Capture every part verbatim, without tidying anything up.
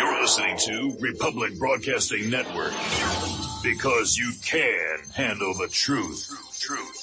You're listening to Republic Broadcasting Network. Because you can handle the truth. Truth.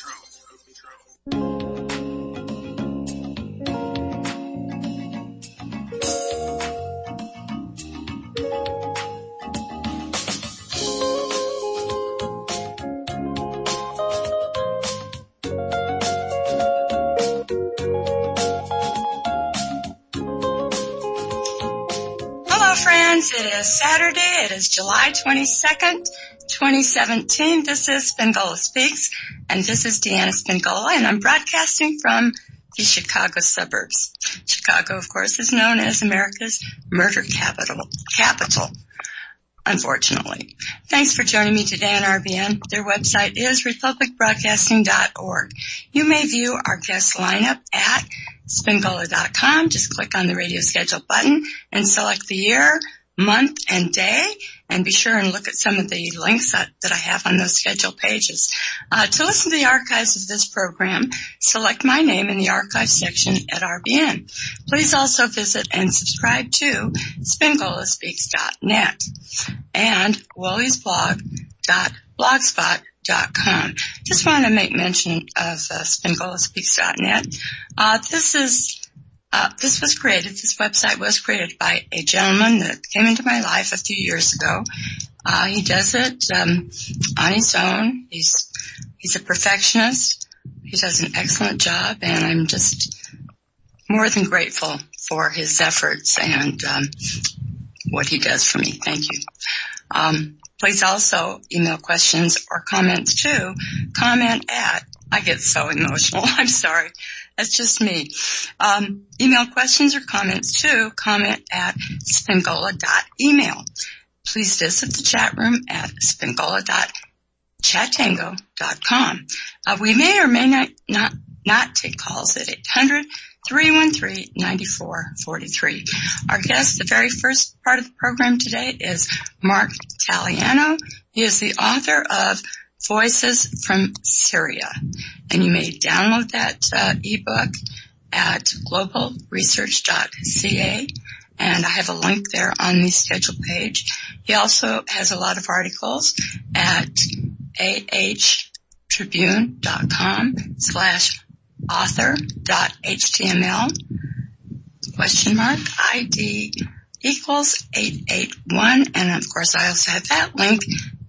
It is Saturday. It is July twenty-second, twenty seventeen. This is Spingola Speaks, and this is Deanna Spingola, and I'm broadcasting from the Chicago suburbs. Chicago, of course, is known as America's murder capital, capital, unfortunately. Thanks for joining me today on R B N. Their website is republic broadcasting dot org. You may view our guest lineup at spingola dot com. Just click on the radio schedule button and select the year, month, and day, and be sure and look at some of the links that, that I have on those schedule pages. Uh, to listen to the archives of this program, select my name in the archive section at R B N. Please also visit and subscribe to spingola speaks dot net and woolies blog dot blogspot dot com. Just want to make mention of uh, spingola speaks dot net. Uh, this is Uh, this was created, this website was created by a gentleman that came into my life a few years ago. Uh, he does it, um, on his own. He's, he's a perfectionist. He does an excellent job, and I'm just more than grateful for his efforts and, um, what he does for me. Thank you. Um, please also email questions or comments to comment at, I get so emotional, I'm sorry. That's just me. Um, email questions or comments to comment at spingola dot email. Please visit the chat room at spingola dot chatango dot com. Uh, we may or may not, not, not take calls at eight hundred, three one three, nine four four three. Our guest, the very first part of the program today, is Mark Taliano. He is the author of Voices from Syria, and you may download that uh, ebook at global research dot c a, and I have a link there on the schedule page. He also has a lot of articles at a h tribune dot com slash author dot h t m l question mark I D equals eight eight one, and of course I also have that link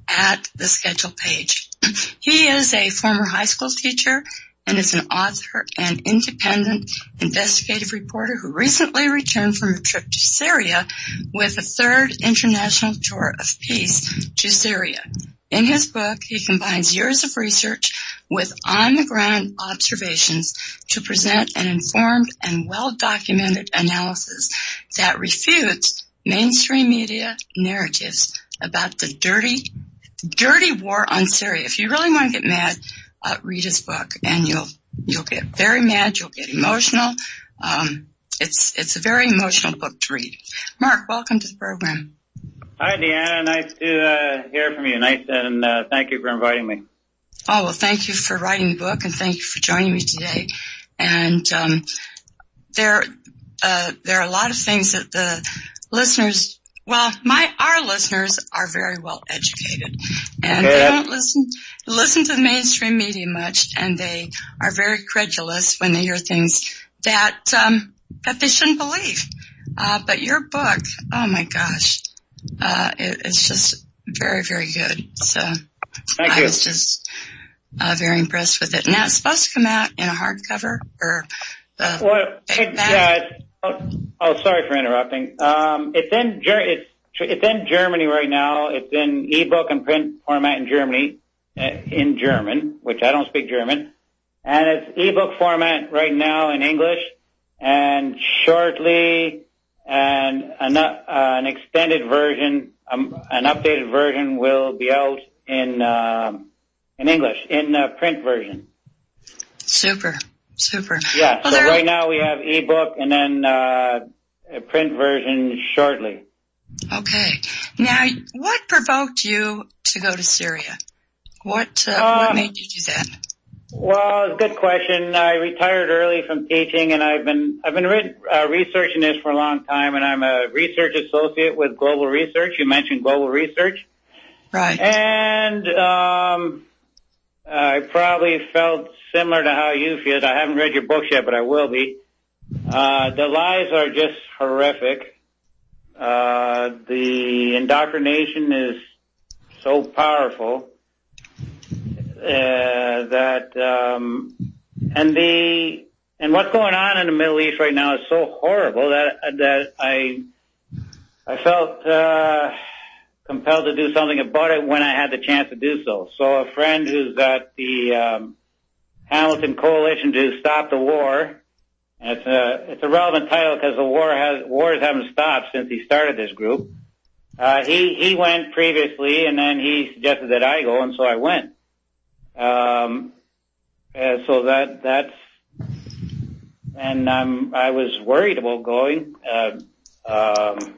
at the schedule page. He is a former high school teacher and is an author and independent investigative reporter who recently returned from a trip to Syria with a third international tour of peace to Syria. In his book, he combines years of research with on-the-ground observations to present an informed and well-documented analysis that refutes mainstream media narratives about the dirty Dirty war on Syria. If you really want to get mad, uh, read his book, and you'll you'll get very mad. You'll get emotional. Um, it's it's a very emotional book to read. Mark, welcome to the program. Hi, Deanna. Nice to uh, hear from you. Nice, and uh, thank you for inviting me. Oh well, thank you for writing the book, and thank you for joining me today. And um, there uh, there are a lot of things that the listeners. Well, my, our listeners are very well educated, and okay. They don't listen, listen to the mainstream media much, and they are very credulous when they hear things that, um, that they shouldn't believe. Uh, but your book, oh my gosh, uh, it, it's just very, very good. So Thank I you. was just, uh, very impressed with it. Now it's supposed to come out in a hardcover or, uh, well, it, yeah, it's, Oh, oh, sorry for interrupting. Um, it's in Ger- it's it's in Germany right now. It's in ebook and print format in Germany, uh, in German, which I don't speak German, and it's ebook format right now in English, and shortly, and an, uh, an extended version, um, an updated version will be out in uh, in English in uh, print version. Super. Super. Yeah, well, so right now we have ebook and then uh, a print version shortly. Okay. Now, what provoked you to go to Syria? What uh, uh, what made you do that? Well, it's a good question. I retired early from teaching, and I've been I've been re- uh, researching this for a long time. And I'm a research associate with Global Research. You mentioned Global Research, right? And um, I probably felt similar to how you feel. I haven't read your books yet, but I will be. Uh, the lies are just horrific. Uh, the indoctrination is so powerful. Uh, that, um, and the, and what's going on in the Middle East right now is so horrible that, that I, I felt, uh, compelled to do something about it when I had the chance to do so. So a friend who's at the, um, Hamilton Coalition to Stop the War, and it's a, it's a relevant title because the war has, wars haven't stopped since he started this group. Uh, he, he went previously, and then he suggested that I go, and so I went. Um, uh, so that, that's, and I'm, I was worried about going, uh, um,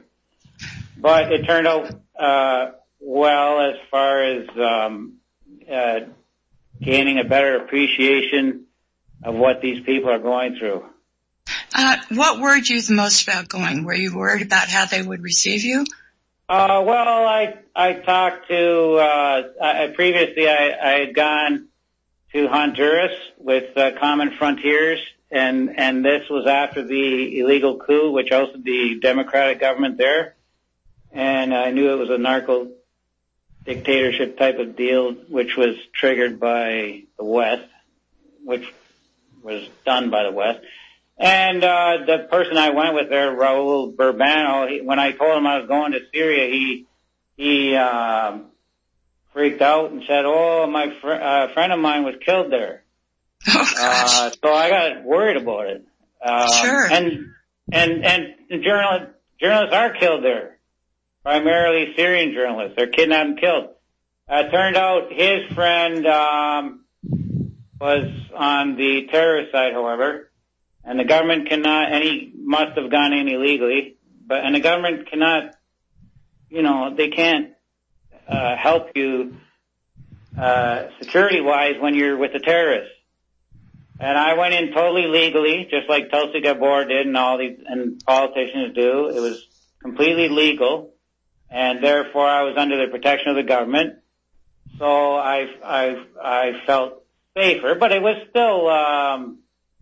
but it turned out, uh, well as far as, um, uh, gaining a better appreciation of what these people are going through. Uh, what worried you the most about going? Were you worried about how they would receive you? Uh, well, I, I talked to, uh, I, previously I, I had gone to Honduras with, uh, Common Frontiers, and, and this was after the illegal coup, which ousted the democratic government there. And I knew it was a narco dictatorship type of deal, which was triggered by the West, which was done by the West. And, uh, the person I went with there, Raul Burbano, he, when I told him I was going to Syria, he, he, um, freaked out and said, oh, my fr- uh, friend of mine was killed there. Oh, gosh. Uh, so I got worried about it. Um, sure. And, and, and journalists, journalists are killed there. Primarily Syrian journalists. They're kidnapped and killed. Uh, turned out his friend, um, was on the terrorist side, however. And the government cannot, and he must have gone in illegally, but, and the government cannot, you know, they can't, uh, help you, uh, security-wise when you're with the terrorists. And I went in totally legally, just like Tulsi Gabbard did and all these, and politicians do. It was completely legal, and therefore I was under the protection of the government. So I, I, I felt safer, but it was still, um,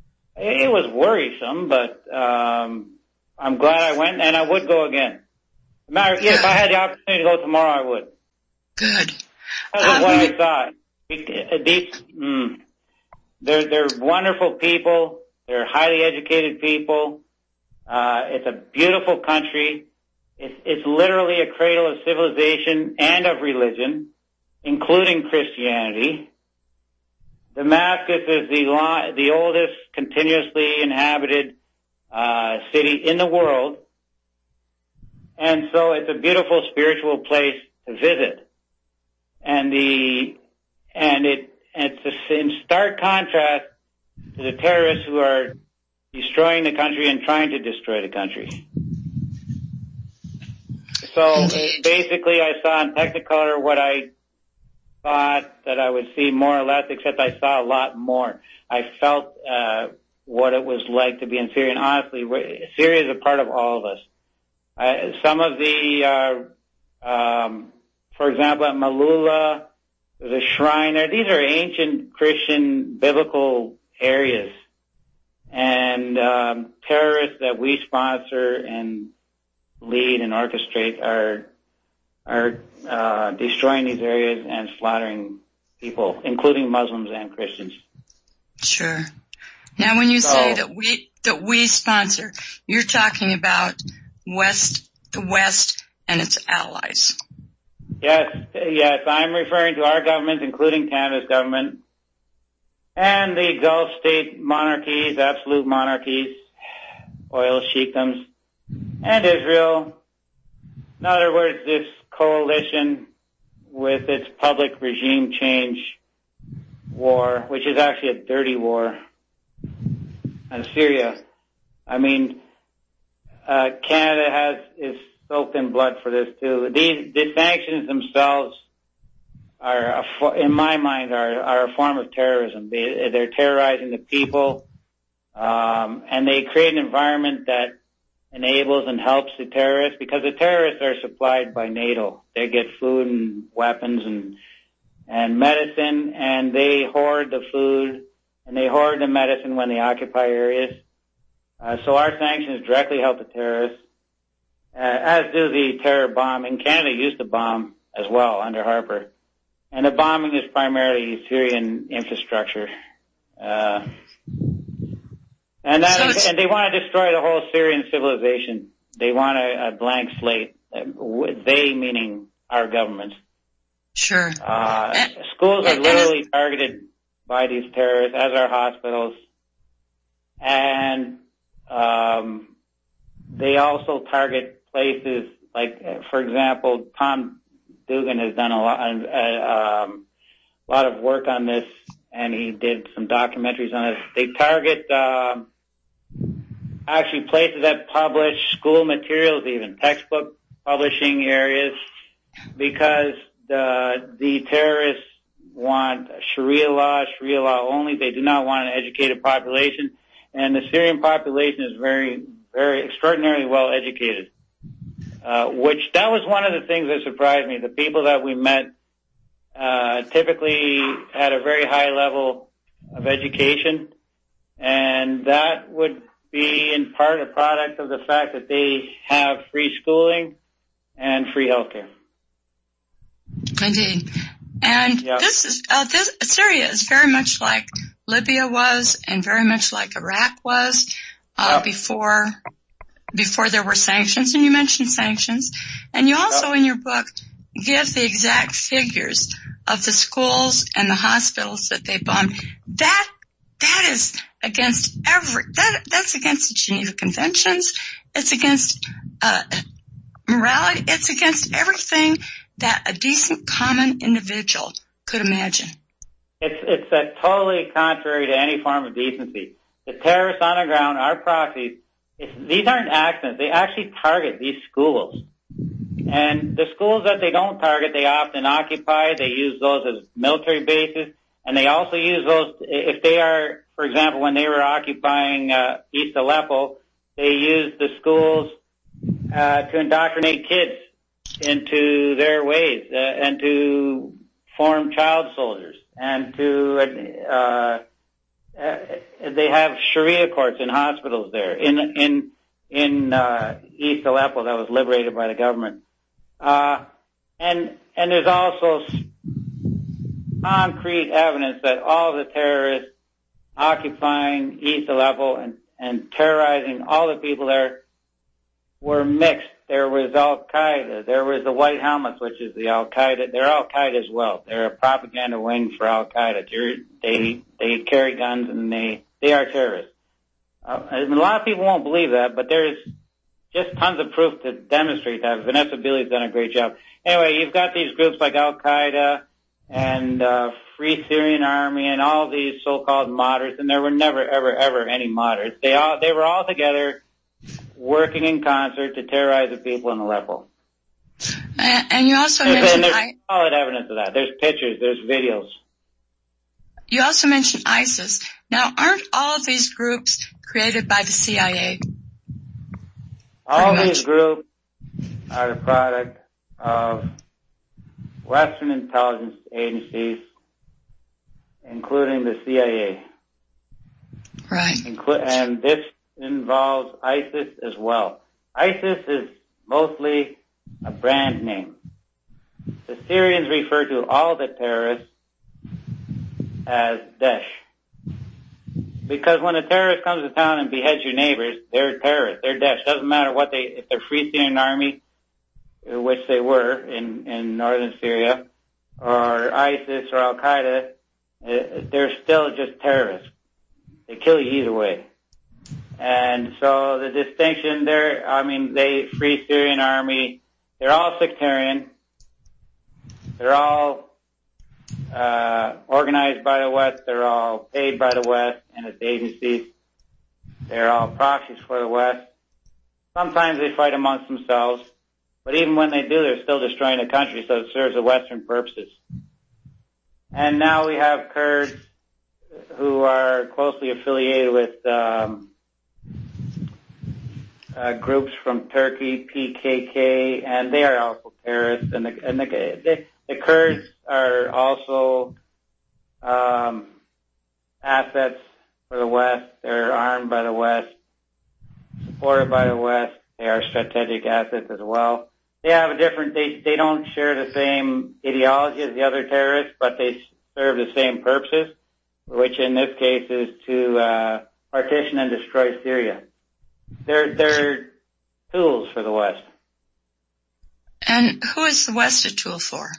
it was worrisome, but um I'm glad I went, and I would go again. Matter, yeah, if I had the opportunity to go tomorrow, I would. Good. Because of what I saw. These, mm, they're they're wonderful people. They're highly educated people. Uh It's a beautiful country. It's it's literally a cradle of civilization and of religion, including Christianity. Damascus is the lo- the oldest continuously inhabited uh city in the world, and so it's a beautiful spiritual place to visit. And the and it it's a, in stark contrast to the terrorists who are destroying the country and trying to destroy the country. So uh, basically, I saw in Technicolor what I thought that I would see more or less, except I saw a lot more. I felt uh what it was like to be in Syria, and honestly, Syria is a part of all of us. Uh, some of the, uh, um, for example, at Malula, there's a shrine there. These are ancient Christian biblical areas, and um, terrorists that we sponsor and lead and orchestrate are are uh, destroying these areas and slaughtering people, including Muslims and Christians. Sure. Now, when you so, say that we that we sponsor, you're talking about West, the West, and its allies. Yes, yes, I'm referring to our government, including Canada's government, and the Gulf state monarchies, absolute monarchies, oil sheikdoms, and Israel. In other words, this coalition with its public regime change war, which is actually a dirty war, and Syria. I mean, uh, Canada has is soaked in blood for this too. These the sanctions themselves are, a, in my mind, are, are a form of terrorism. They, they're terrorizing the people, um, and they create an environment that enables and helps the terrorists, because the terrorists are supplied by NATO. They get food and weapons and and medicine, and they hoard the food and they hoard the medicine when they occupy areas. Uh, so our sanctions directly help the terrorists, uh, as do the terror bombing. Canada used to bomb as well under Harper. And the bombing is primarily Syrian infrastructure. Uh, and that, so and they want to destroy the whole Syrian civilization. They want a, a blank slate. They meaning our governments. Sure. Uh, and, schools are and, literally and targeted by these terrorists, as are hospitals. And, um, they also target places like, for example, Tom Dugan has done a lot, uh, um, a lot of work on this, and he did some documentaries on this. They target, um, actually places that publish school materials, even textbook publishing areas, because the the terrorists want Sharia law, Sharia law only. They do not want an educated population, and the Syrian population is very, very extraordinarily well educated. Uh, which that was one of the things that surprised me. The people that we met uh, typically had a very high level of education, and that would be in part a product of the fact that they have free schooling and free healthcare. Indeed. And yeah. this is, uh, this, Syria is very much like Libya was and very much like Iraq was, uh, yeah. before, before there were sanctions. And you mentioned sanctions. And you also yeah. in your book give the exact figures of the schools and the hospitals that they bombed. That, that is against every, that, that's against the Geneva Conventions. It's against, uh, morality. It's against everything that a decent, common individual could imagine. It's it's uh, totally contrary to any form of decency. The terrorists on the ground, our proxies, it's, these aren't accidents. They actually target these schools. And the schools that they don't target, they often occupy. They use those as military bases. And they also use those, if they are, for example, when they were occupying uh, East Aleppo, they used the schools uh, to indoctrinate kids into their ways, uh, and to form child soldiers, and to, uh, uh, they have Sharia courts in hospitals there, in, in, in, uh, East Aleppo that was liberated by the government. Uh, and, and there's also concrete evidence that all the terrorists occupying East Aleppo and, and terrorizing all the people there were mixed. There was Al-Qaeda. There was the White Helmets, which is the Al-Qaeda. They're Al-Qaeda as well. They're a propaganda wing for Al-Qaeda. They, they carry guns and they, they are terrorists. Uh, and a lot of people won't believe that, but there's just tons of proof to demonstrate that. Vanessa Beeley's done a great job. Anyway, you've got these groups like Al-Qaeda and, uh, Free Syrian Army and all these so-called moderates, and there were never, ever, ever any moderates. They all, they were all together working in concert to terrorize the people in Aleppo. And, and you also there's, mentioned... And there's I, solid evidence of that. There's pictures, there's videos. You also mentioned ISIS. Now, aren't all of these groups created by the C I A? All these groups are the product of Western intelligence agencies, including the C I A. Right. Inclu- and this involves ISIS as well. ISIS is mostly a brand name. The Syrians refer to all the terrorists as Daesh. Because when a terrorist comes to town and beheads your neighbors, they're terrorists. They're Daesh. Doesn't matter what they, if they're Free Syrian Army, which they were in, in northern Syria, or ISIS or Al-Qaeda, they're still just terrorists. They kill you either way. And so the distinction there, I mean, they, Free Syrian Army, they're all sectarian. They're all, uh, organized by the West. They're all paid by the West and its agencies. They're all proxies for the West. Sometimes they fight amongst themselves, but even when they do, they're still destroying the country, so it serves the Western purposes. and now we have Kurds who are closely affiliated with um, uh, groups from Turkey, P K K, and they are also terrorists. And the, and the, the, the Kurds are also um, assets for the West. They're armed by the West, supported by the West. They are strategic assets as well. They have a different, they, they don't share the same ideology as the other terrorists, but they serve the same purposes, which in this case is to uh, partition and destroy Syria. They're, they're tools for the West. And who is the West a tool for?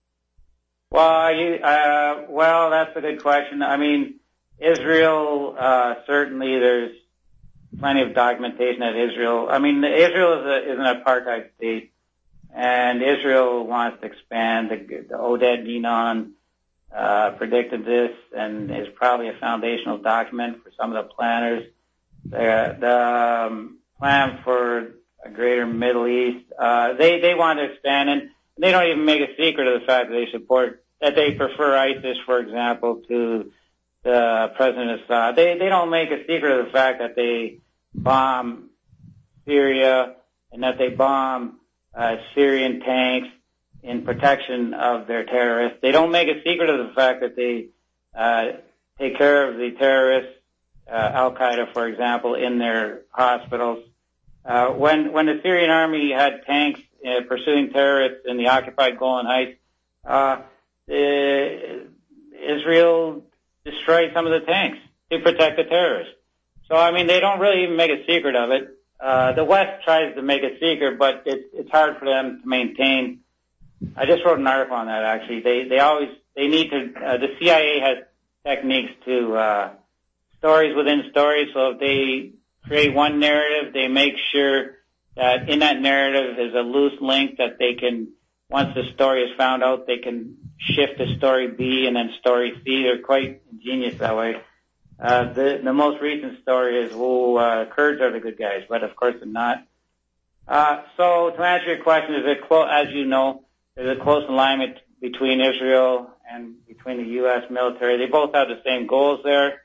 Well, you, uh, well, that's a good question. I mean, Israel, uh, certainly there's plenty of documentation that Israel, I mean, Israel is, a, is an apartheid state, and Israel wants to expand. The, the Oded Yinon uh, predicted this, and is probably a foundational document for some of the planners. The, the um, plan for a greater Middle East, uh, they, they want to expand, and they don't even make a secret of the fact that they support, that they prefer ISIS, for example, to the President Assad. They, they don't make a secret of the fact that they bomb Syria and that they bomb uh, Syrian tanks in protection of their terrorists. They don't make a secret of the fact that they uh, take care of the terrorists, uh, Al-Qaeda, for example, in their hospitals. Uh, when, when the Syrian army had tanks uh, pursuing terrorists in the occupied Golan Heights, uh, uh, Israel destroyed some of the tanks to protect the terrorists. So, I mean, they don't really even make a secret of it. Uh, the West tries to make a secret, but it's, it's hard for them to maintain. I just wrote an article on that, actually. They, they always, they need to, uh, the C I A has techniques to, uh, stories within stories. So if they create one narrative, they make sure that in that narrative is a loose link that they can, once the story is found out, they can shift to story B and then story C. They're quite ingenious that way. Uh, the, the most recent story is, oh, uh, Kurds are the good guys, but of course they're not. Uh, so to answer your question, is it close, as you know, there's a close alignment between Israel and between the U S military. They both have the same goals there.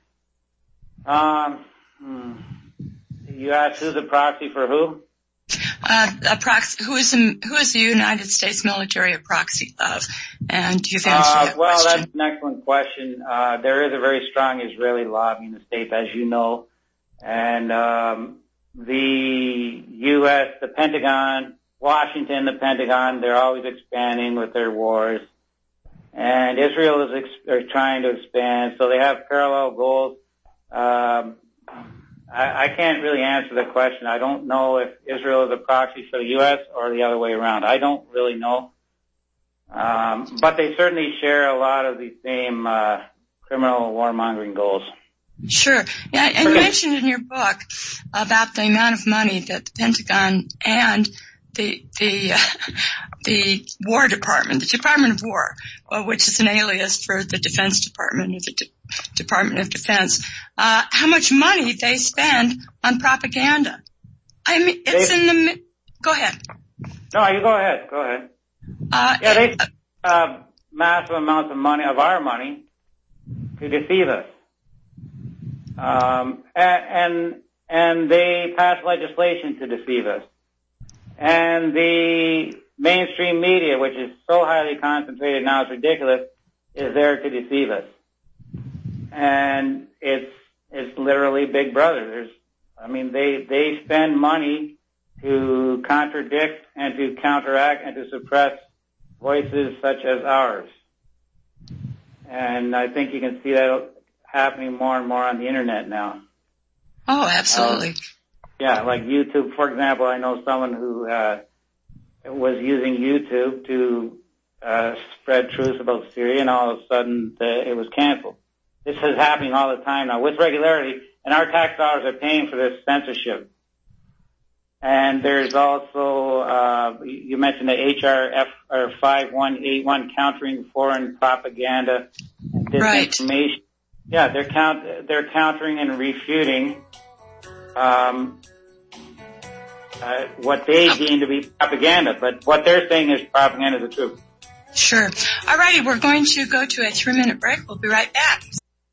Um, hmm. You asked who's a proxy for who? Uh, a proxy, who is the, who is the United States military a proxy of? And you've answered uh, that well, question. That's an excellent question. Uh, there is a very strong Israeli lobby in the States, as you know. And, um, the U S, the Pentagon, Washington, the Pentagon, they're always expanding with their wars. And Israel is ex- are trying to expand, so they have parallel goals. Um, I, I can't really answer the question. I don't know if Israel is a proxy for the U S or the other way around. I don't really know. Um, but they certainly share a lot of the same uh, criminal warmongering goals. Sure. Yeah, and you mentioned in your book about the amount of money that the Pentagon and the the uh, the War Department, the Department of War, well, which is an alias for the Defense Department or the De- Department of Defense, uh, how much money they spend on propaganda. I mean, it's they, in the. Go ahead. No, you go ahead. Go ahead. Uh, yeah, they spend uh, massive amounts of money of our money to deceive us. Um, and, and they pass legislation to deceive us. And the mainstream media, which is so highly concentrated now, it's ridiculous, is there to deceive us. And it's, it's literally Big Brother. There's, I mean, they, they spend money to contradict and to counteract and to suppress voices such as ours. And I think you can see that happening more and more on the internet now. Oh, absolutely. Uh, yeah, like YouTube, for example. I know someone who uh was using YouTube to uh spread truth about Syria, and all of a sudden the, it was canceled. This is happening all the time now with regularity, and our tax dollars are paying for this censorship. And there's also, uh you mentioned the H R F or five one eight one, countering foreign propaganda and disinformation. Right. Yeah, they're count, they're countering and refuting, um, uh, what they deem to be propaganda, but what they're saying is propaganda is the truth. Sure. All righty, we're going to go to a three-minute break. We'll be right back.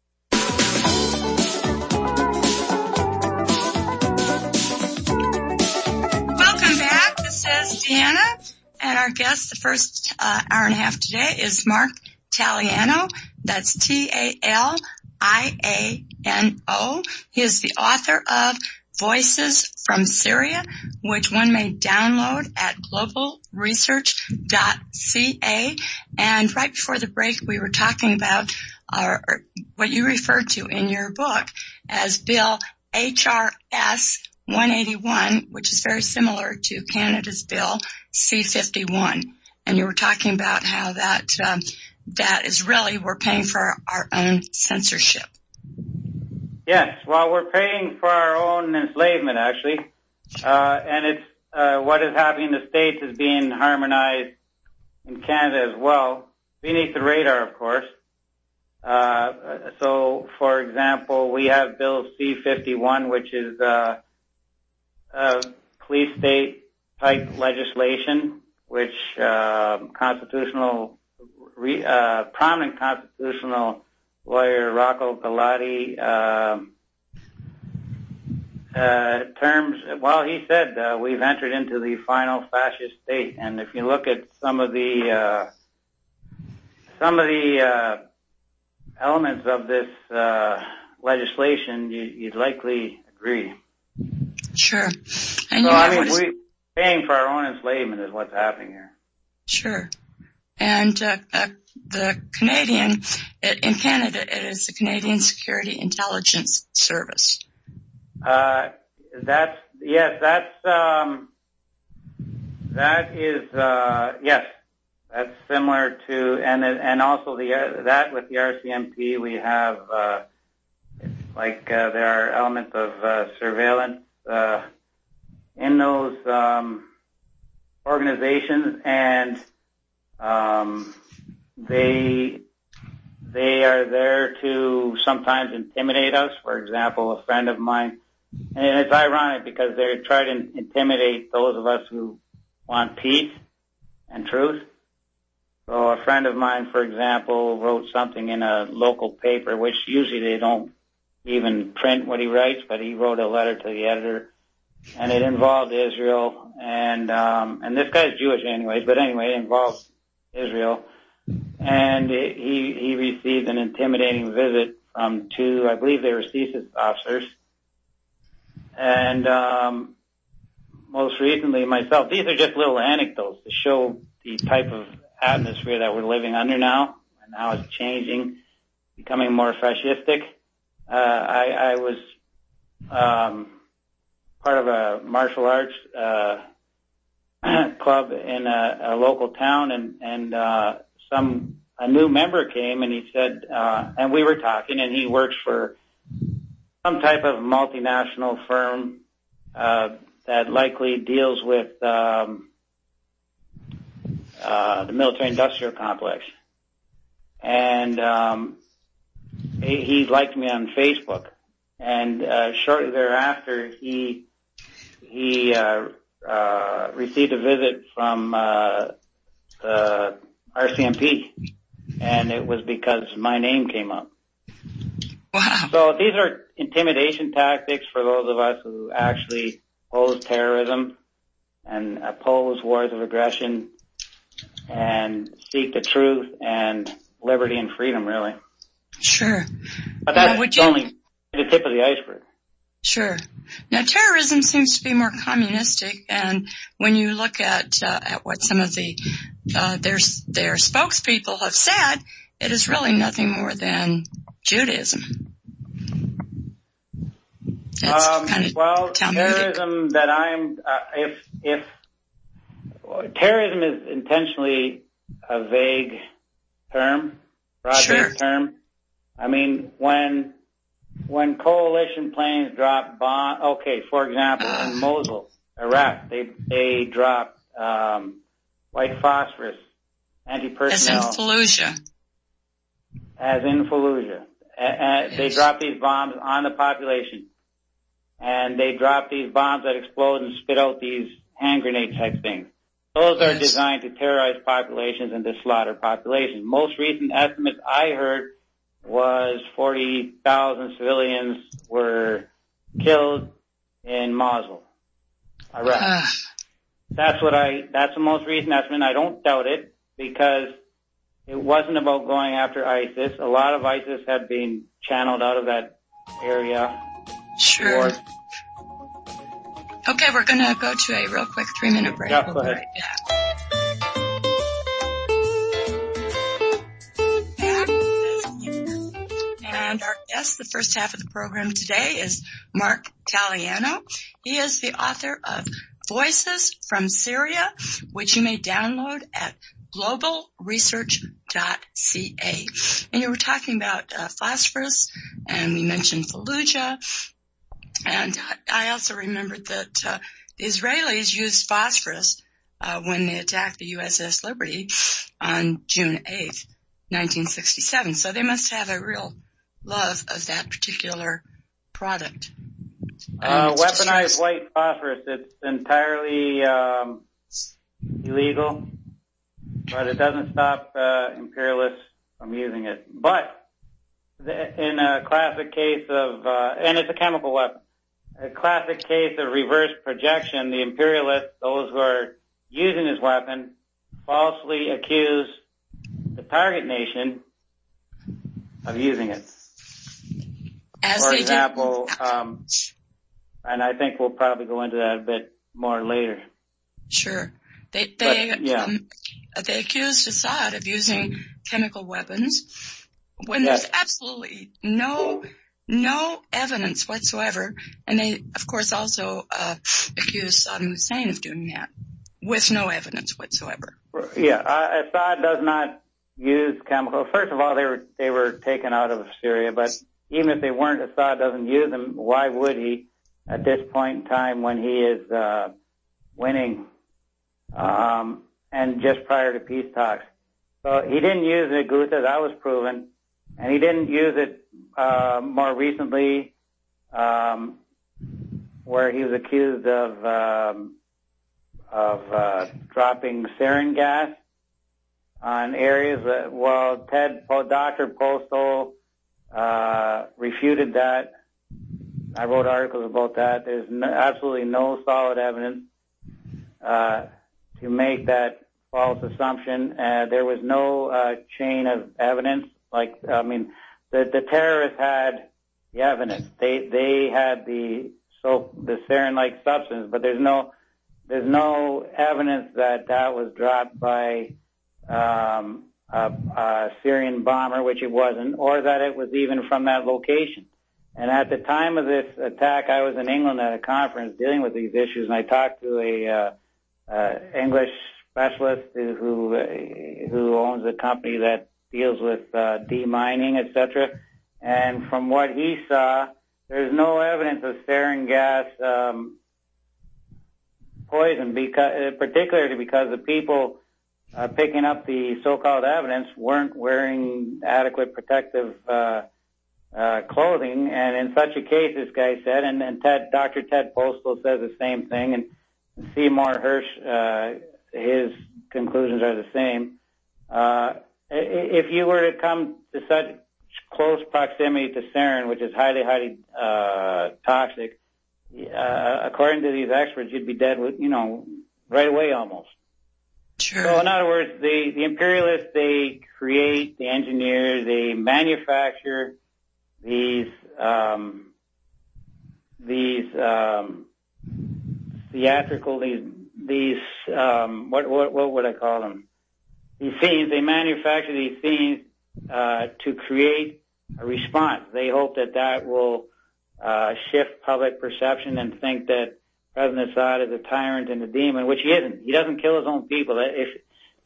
Welcome back. This is Deanna, and our guest the first uh, hour and a half today is Mark Taliano. That's T A L I A N O. He is the author of Voices from Syria, which one may download at global research dot c a. And right before the break, we were talking about our, what you referred to in your book as Bill H R S one eighty-one, which is very similar to Canada's Bill C fifty-one. And you were talking about how that um, that is really, we're paying for our own censorship. Yes, well, we're paying for our own enslavement, actually, uh, and it's uh, what is happening in the States is being harmonized in Canada as well, beneath the radar, of course. Uh, so, for example, we have Bill C fifty-one, which is uh, uh, police state type legislation, which uh, constitutional, re, uh, prominent constitutional lawyer Rocco Galati, uh, uh, terms, well, he said, uh, we've entered into the final fascist state. And if you look at some of the, uh, some of the, uh, elements of this, uh, legislation, you, you'd likely agree. Sure. And so, you know, I mean, is... we're paying for our own enslavement is what's happening here. Sure. And, uh, uh the Canadian, in Canada, it is the Canadian Security Intelligence Service. Uh, that's, yes, that's, um, that is, uh, yes, that's similar to, and, and also the, uh, that with the R C M P, we have, uh, like, uh, there are elements of, uh, surveillance, uh, in those, um, organizations, and, um, They, they are there to sometimes intimidate us. For example, a friend of mine, and it's ironic because they try to intimidate those of us who want peace and truth. So a friend of mine, for example, wrote something in a local paper, which usually they don't even print what he writes, but he wrote a letter to the editor, and it involved Israel, and, um, and this guy's Jewish anyways, but anyway, it involved Israel. And it, he, he received an intimidating visit from two, I believe they were C S I S officers. And, um, most recently myself, these are just little anecdotes to show the type of atmosphere that we're living under now and how it's changing, becoming more fascistic. Uh, I, I was, um, part of a martial arts, uh, club in a, a local town, and, and, uh, some, a new member came and he said, uh, and we were talking, and he works for some type of multinational firm, uh, that likely deals with, um, uh, the military industrial complex. And, um, he, he liked me on Facebook. And, uh, shortly thereafter, he, he, uh, uh, received a visit from, uh, the R C M P, and it was because my name came up. Wow. So these are intimidation tactics for those of us who actually oppose terrorism and oppose wars of aggression and seek the truth and liberty and freedom, really. Sure. But that's now, would you... only the tip of the iceberg. Sure. Now, terrorism seems to be more communistic, and when you look at uh, at what some of the uh, their their spokespeople have said, it is really nothing more than Judaism. That's um, kind of well, Talmudic. terrorism that I'm uh, if if terrorism is intentionally a vague term, broad-based sure. term. I mean, when when coalition planes drop bomb, okay, for example, uh, in Mosul, Iraq, they they dropped um, white phosphorus, anti-personnel. As in Fallujah. As in Fallujah. And yes. They drop these bombs on the population. And they drop these bombs that explode and spit out these hand grenade type things. Those are Yes. designed to terrorize populations and to slaughter populations. Most recent estimates I heard was forty thousand civilians were killed in Mosul, Iraq. Uh, That's what I, that's the most recent estimate. I don't doubt it because it wasn't about going after ISIS. A lot of ISIS had been channeled out of that area. sure. Towards, Okay, we're going to go to a real quick three-minute break. Yeah, We'll go be ahead. right back. And our guest, the first half of the program today, is Mark Taliano. He is the author of Voices from Syria, which you may download at global research dot c a. And you were talking about uh, phosphorus, and we mentioned Fallujah. And I also remembered that uh, the Israelis used phosphorus uh, when they attacked the U S S Liberty on June eighth, nineteen sixty-seven. So they must have a real love of that particular product. Uh, Um, it's weaponized just- white phosphorus, it's entirely um, illegal, but it doesn't stop uh, imperialists from using it. But the, in a classic case of, uh, and it's a chemical weapon, a classic case of reverse projection, the imperialists, those who are using this weapon, falsely accuse the target nation of using it. As For they example, did. um, and I think we'll probably go into that a bit more later. Sure. They they But, yeah. um, they accused Assad of using chemical weapons when Yes. there's absolutely no no evidence whatsoever, and they of course also uh, accused Saddam Hussein of doing that with no evidence whatsoever. Yeah, uh, Assad does not use chemicals. First of all, they were they were taken out of Syria, but even if they weren't, Assad doesn't use them. Why would he at this point in time when he is uh, winning um, and just prior to peace talks? So he didn't use it, Ghouta, that was proven, and he didn't use it uh, more recently um, where he was accused of um, of uh, dropping sarin gas on areas that, well, Ted, Doctor Postol uh, refuted that. I wrote articles about that. There's no, absolutely no solid evidence uh, to make that false assumption. Uh, there was no uh, chain of evidence. Like, I mean, the, the terrorists had the evidence. They they had the so the sarin-like substance, but there's no there's no evidence that that was dropped by um, a, a Syrian bomber, which it wasn't, or that it was even from that location. And at the time of this attack, I was in England at a conference dealing with these issues, and I talked to a uh, uh, English specialist who who, uh, who owns a company that deals with uh, demining, et cetera. And from what he saw, there's no evidence of sarin gas um, poison, because, particularly because the people uh, picking up the so-called evidence weren't wearing adequate protective uh, uh, clothing. And in such a case, this guy said, and, and Ted, Doctor Ted Postol says the same thing, and Seymour Hirsch, uh, his conclusions are the same. Uh, if you were to come to such close proximity to sarin, which is highly, highly uh, toxic, uh, according to these experts, you'd be dead with, you know, right away almost. Sure. So in other words, the, the imperialists, they create, they engineer, they manufacture these, um, these, um, theatrical, these, these, um, what, what, what would I call them? These scenes, they manufacture these scenes, uh, to create a response. They hope that that will, uh, shift public perception and think that President Assad is a tyrant and a demon, which he isn't. He doesn't kill his own people. If,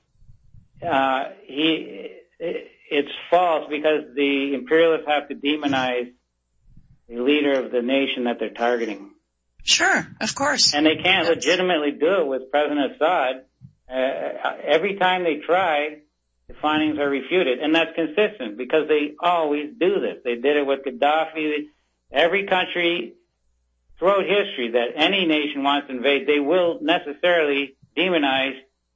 uh, he, it's false because the imperialists have to demonize the leader of the nation that they're targeting. Sure, of course. And they can't That's... legitimately do it with President Assad. Uh, every time they try, the findings are refuted. And that's consistent because they always do this. They did it with Gaddafi. Every country throughout history that any nation wants to invade, they will necessarily demonize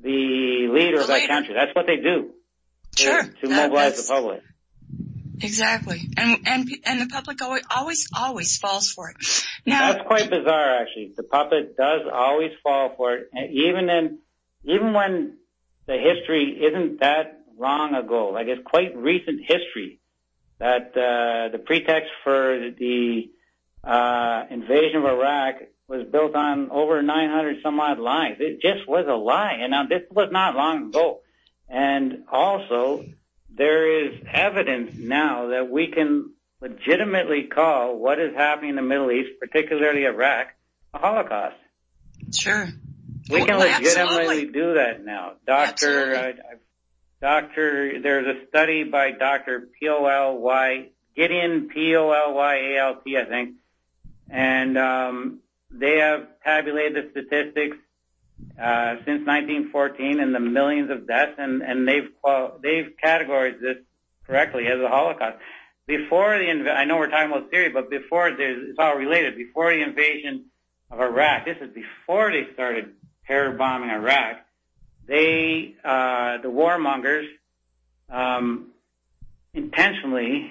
the leader the of that leader. country. That's what they do. Sure. To, to That, mobilize the public. Exactly. And, and, and the public always, always, always falls for it. Now. That's quite bizarre, actually. The puppet does always fall for it. And even in, even when the history isn't that long ago, like it's quite recent history, that, uh, the pretext for the, uh, invasion of Iraq was built on over nine hundred some odd lies. It just was a lie. And now this was not long ago. And also, there is evidence now that we can legitimately call what is happening in the Middle East, particularly Iraq, a Holocaust. Sure. We can Well, legitimately absolutely. do that now. Doctor, uh, Doctor, there's a study by Doctor P O L Y, Gideon P O L Y A L T, I think, and um, they have tabulated the statistics uh, since nineteen fourteen and the millions of deaths, and, and they've qual- they've categorized this correctly as a Holocaust. Before the inv- I know we're talking about Syria, but before there's, it's all related. Before the invasion of Iraq, this is before they started terror bombing Iraq. They, uh, the warmongers, um, intentionally,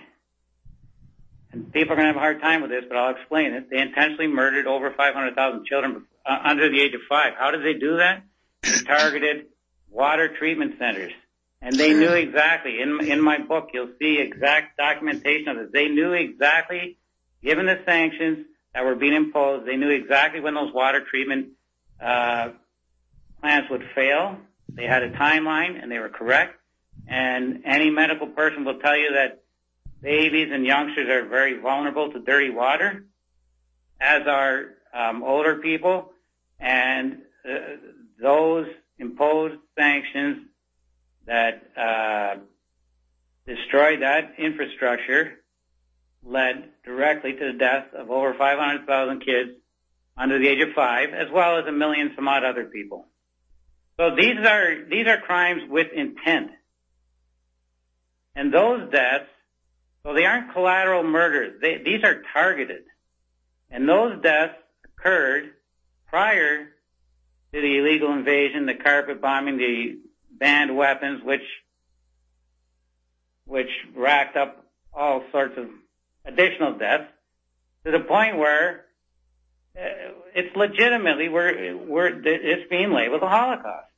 and people are going to have a hard time with this, but I'll explain it. They intentionally murdered over five hundred thousand children uh, under the age of five. How did they do that? They targeted water treatment centers. And they knew exactly, in, in my book, you'll see exact documentation of this. They knew exactly, given the sanctions that were being imposed, they knew exactly when those water treatment, uh, plants would fail. They had a timeline, and they were correct. And any medical person will tell you that babies and youngsters are very vulnerable to dirty water, as are um, older people. And uh, those imposed sanctions that uh, destroyed that infrastructure led directly to the death of over five hundred thousand kids under the age of five, as well as a million some odd other people. So these are these are crimes with intent. And those deaths, so they aren't collateral murders. They, these are targeted. And those deaths occurred prior to the illegal invasion, the carpet bombing, the banned weapons, which which racked up all sorts of additional deaths, to the point where uh, it's legitimately we're we're it's being labeled a Holocaust.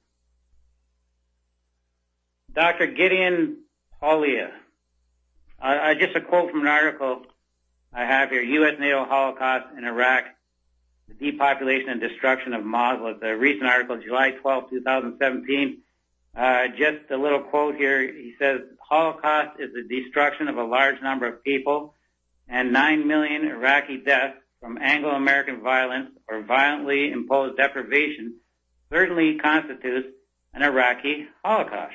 Doctor Gideon Pollia, I, I just a quote from an article I have here: U S NATO Holocaust in Iraq, the depopulation and destruction of Mosul. It's a recent article, July twelfth, twenty seventeen. Uh, just a little quote here. He says, Holocaust is the destruction of a large number of people, and nine million Iraqi deaths from Anglo-American violence or violently imposed deprivation certainly constitutes an Iraqi Holocaust.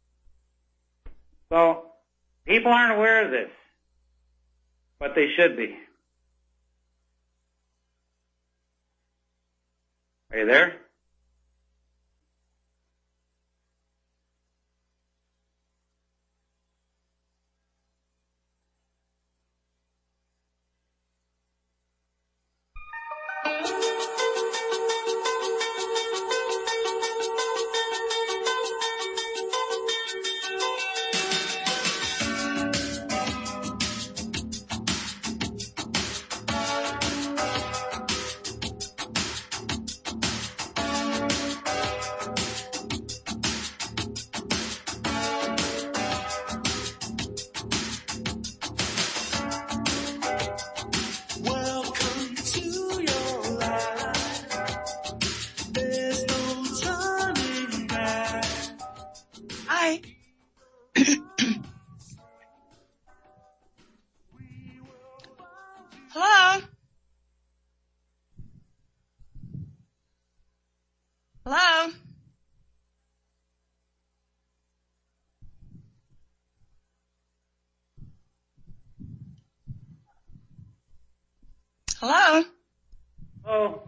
So, people aren't aware of this, but they should be. Are you there? Hello? Hello? Hello? Oh.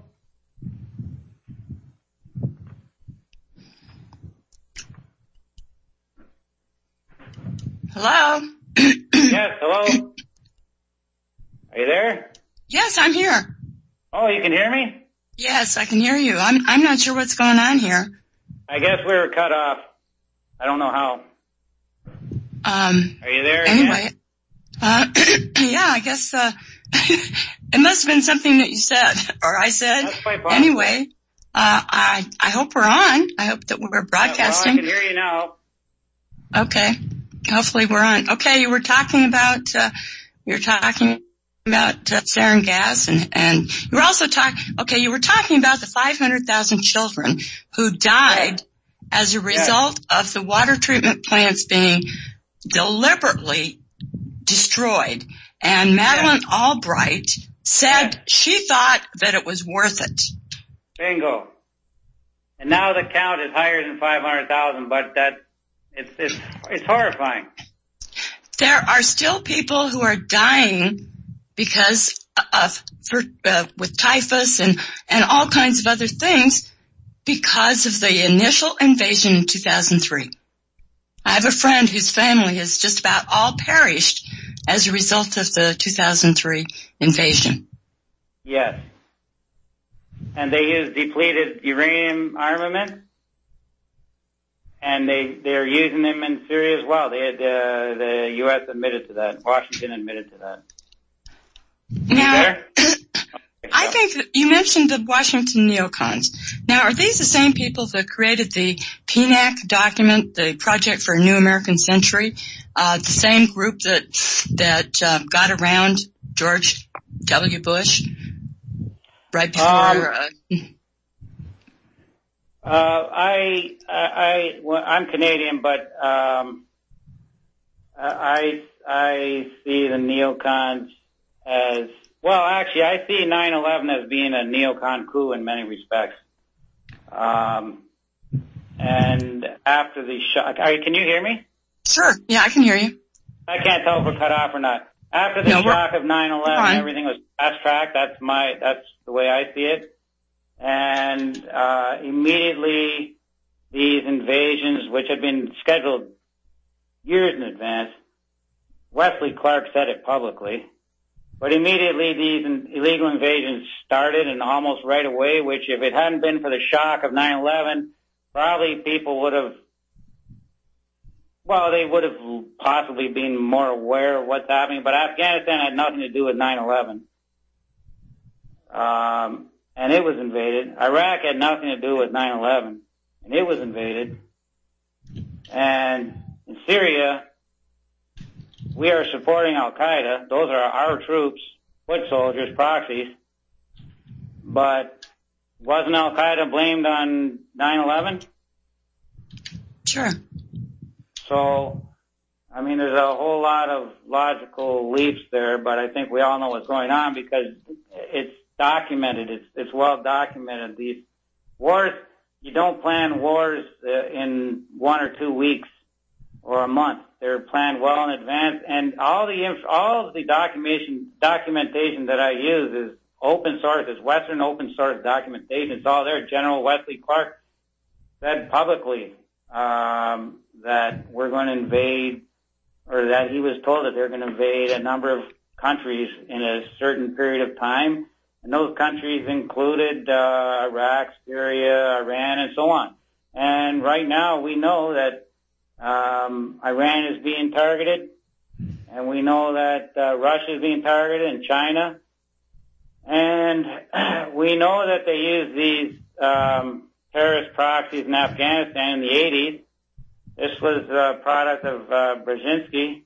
Hello? Yes, hello? Are you there? Yes, I'm here. Oh, you can hear me? Yes, I can hear you. I'm I'm not sure what's going on here. I guess we were cut off. I don't know how. Um, Are you there anyway, again? Uh, yeah, I guess, uh, it must have been something that you said, or I said. That's quite possible. Anyway, uh, I, I hope we're on. I hope that we're broadcasting. Yeah, well, I can hear you now. Okay. Hopefully we're on. Okay, you were talking about, uh, you were talking about uh, sarin gas, and, and you were also talking, okay, you were talking about the five hundred thousand children who died yeah. as a result yeah. of the water treatment plants being deliberately destroyed. And Madeleine yeah. Albright said yeah. she thought that it was worth it. Bingo. And now the count is higher than five hundred thousand, but that, it's, it's, it's horrifying. There are still people who are dying because of, for, uh, with typhus and, and all kinds of other things because of the initial invasion in two thousand three. I have a friend whose family has just about all perished as a result of the two thousand three invasion. Yes. And they use depleted uranium armament, and they, they're using them in Syria as well. They had, uh, the U S admitted to that. Washington admitted to that. Now, I think that you mentioned the Washington neocons. Now, are these the same people that created the P N A C document, the Project for a New American Century, uh, the same group that that uh, got around George W. Bush right before? Um, uh, uh, I, I, well, I'm Canadian, but um, I, I see the neocons as, well, actually, I see nine eleven as being a neocon coup in many respects. Um, and after the shock, can you hear me? Sure. Yeah, I can hear you. I can't tell if we're cut off or not. After the no, shock of nine eleven, everything was fast tracked. That's my, that's the way I see it. And, uh, immediately these invasions, which had been scheduled years in advance, Wesley Clark said it publicly. But immediately these illegal invasions started, and almost right away, which if it hadn't been for the shock of nine eleven, probably people would have, well, they would have possibly been more aware of what's happening, but Afghanistan had nothing to do with nine eleven. Um, and it was invaded. Iraq had nothing to do with nine eleven, and it was invaded. And in Syria, we are supporting Al-Qaeda. Those are our troops, foot soldiers, proxies. But wasn't Al-Qaeda blamed on nine eleven? Sure. So, I mean, there's a whole lot of logical leaps there, but I think we all know what's going on because it's documented. It's, it's well documented. These wars, you don't plan wars uh, in one or two weeks or a month. They're planned well in advance, and all the inf- all of the documentation documentation that I use is open source. It's Western open source documentation. It's all there. General Wesley Clark said publicly um, that we're going to invade, or that he was told that they're going to invade a number of countries in a certain period of time, and those countries included uh, Iraq, Syria, Iran, and so on. And right now, we know that Um, Iran is being targeted, and we know that uh, Russia is being targeted, and China, and we know that they use these um, terrorist proxies in Afghanistan in the eighties. This was a product of uh, Brzezinski,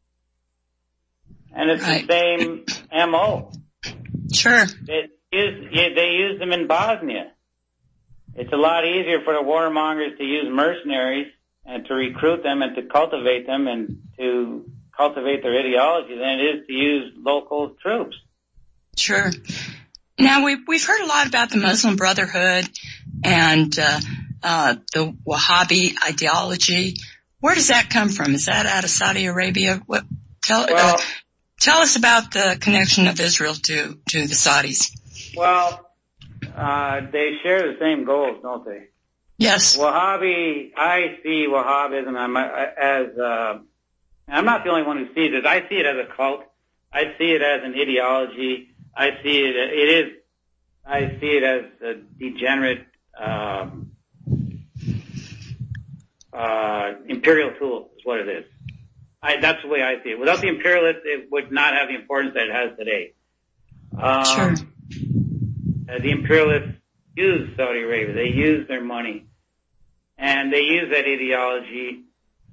and it's right. the same M O. Sure. It is, they use them in Bosnia. It's a lot easier for the warmongers to use mercenaries and to recruit them and to cultivate them and to cultivate their ideology than it is to use local troops. Sure. Now, we've, we've heard a lot about the Muslim Brotherhood and uh, uh, the Wahhabi ideology. Where does that come from? Is that out of Saudi Arabia? What, tell, well, uh, tell us about the connection of Israel to, to the Saudis. Well, uh, they share the same goals, don't they? Yes. Wahhabi, I see Wahhabism as, uh, I'm not the only one who sees it. I see it as a cult. I see it as an ideology. I see it, it is, I see it as a degenerate, um, uh, imperial tool is what it is. I, that's the way I see it. Without the imperialists, it would not have the importance that it has today. Um, sure. Uh, the imperialists use Saudi Arabia. They use their money. And they use that ideology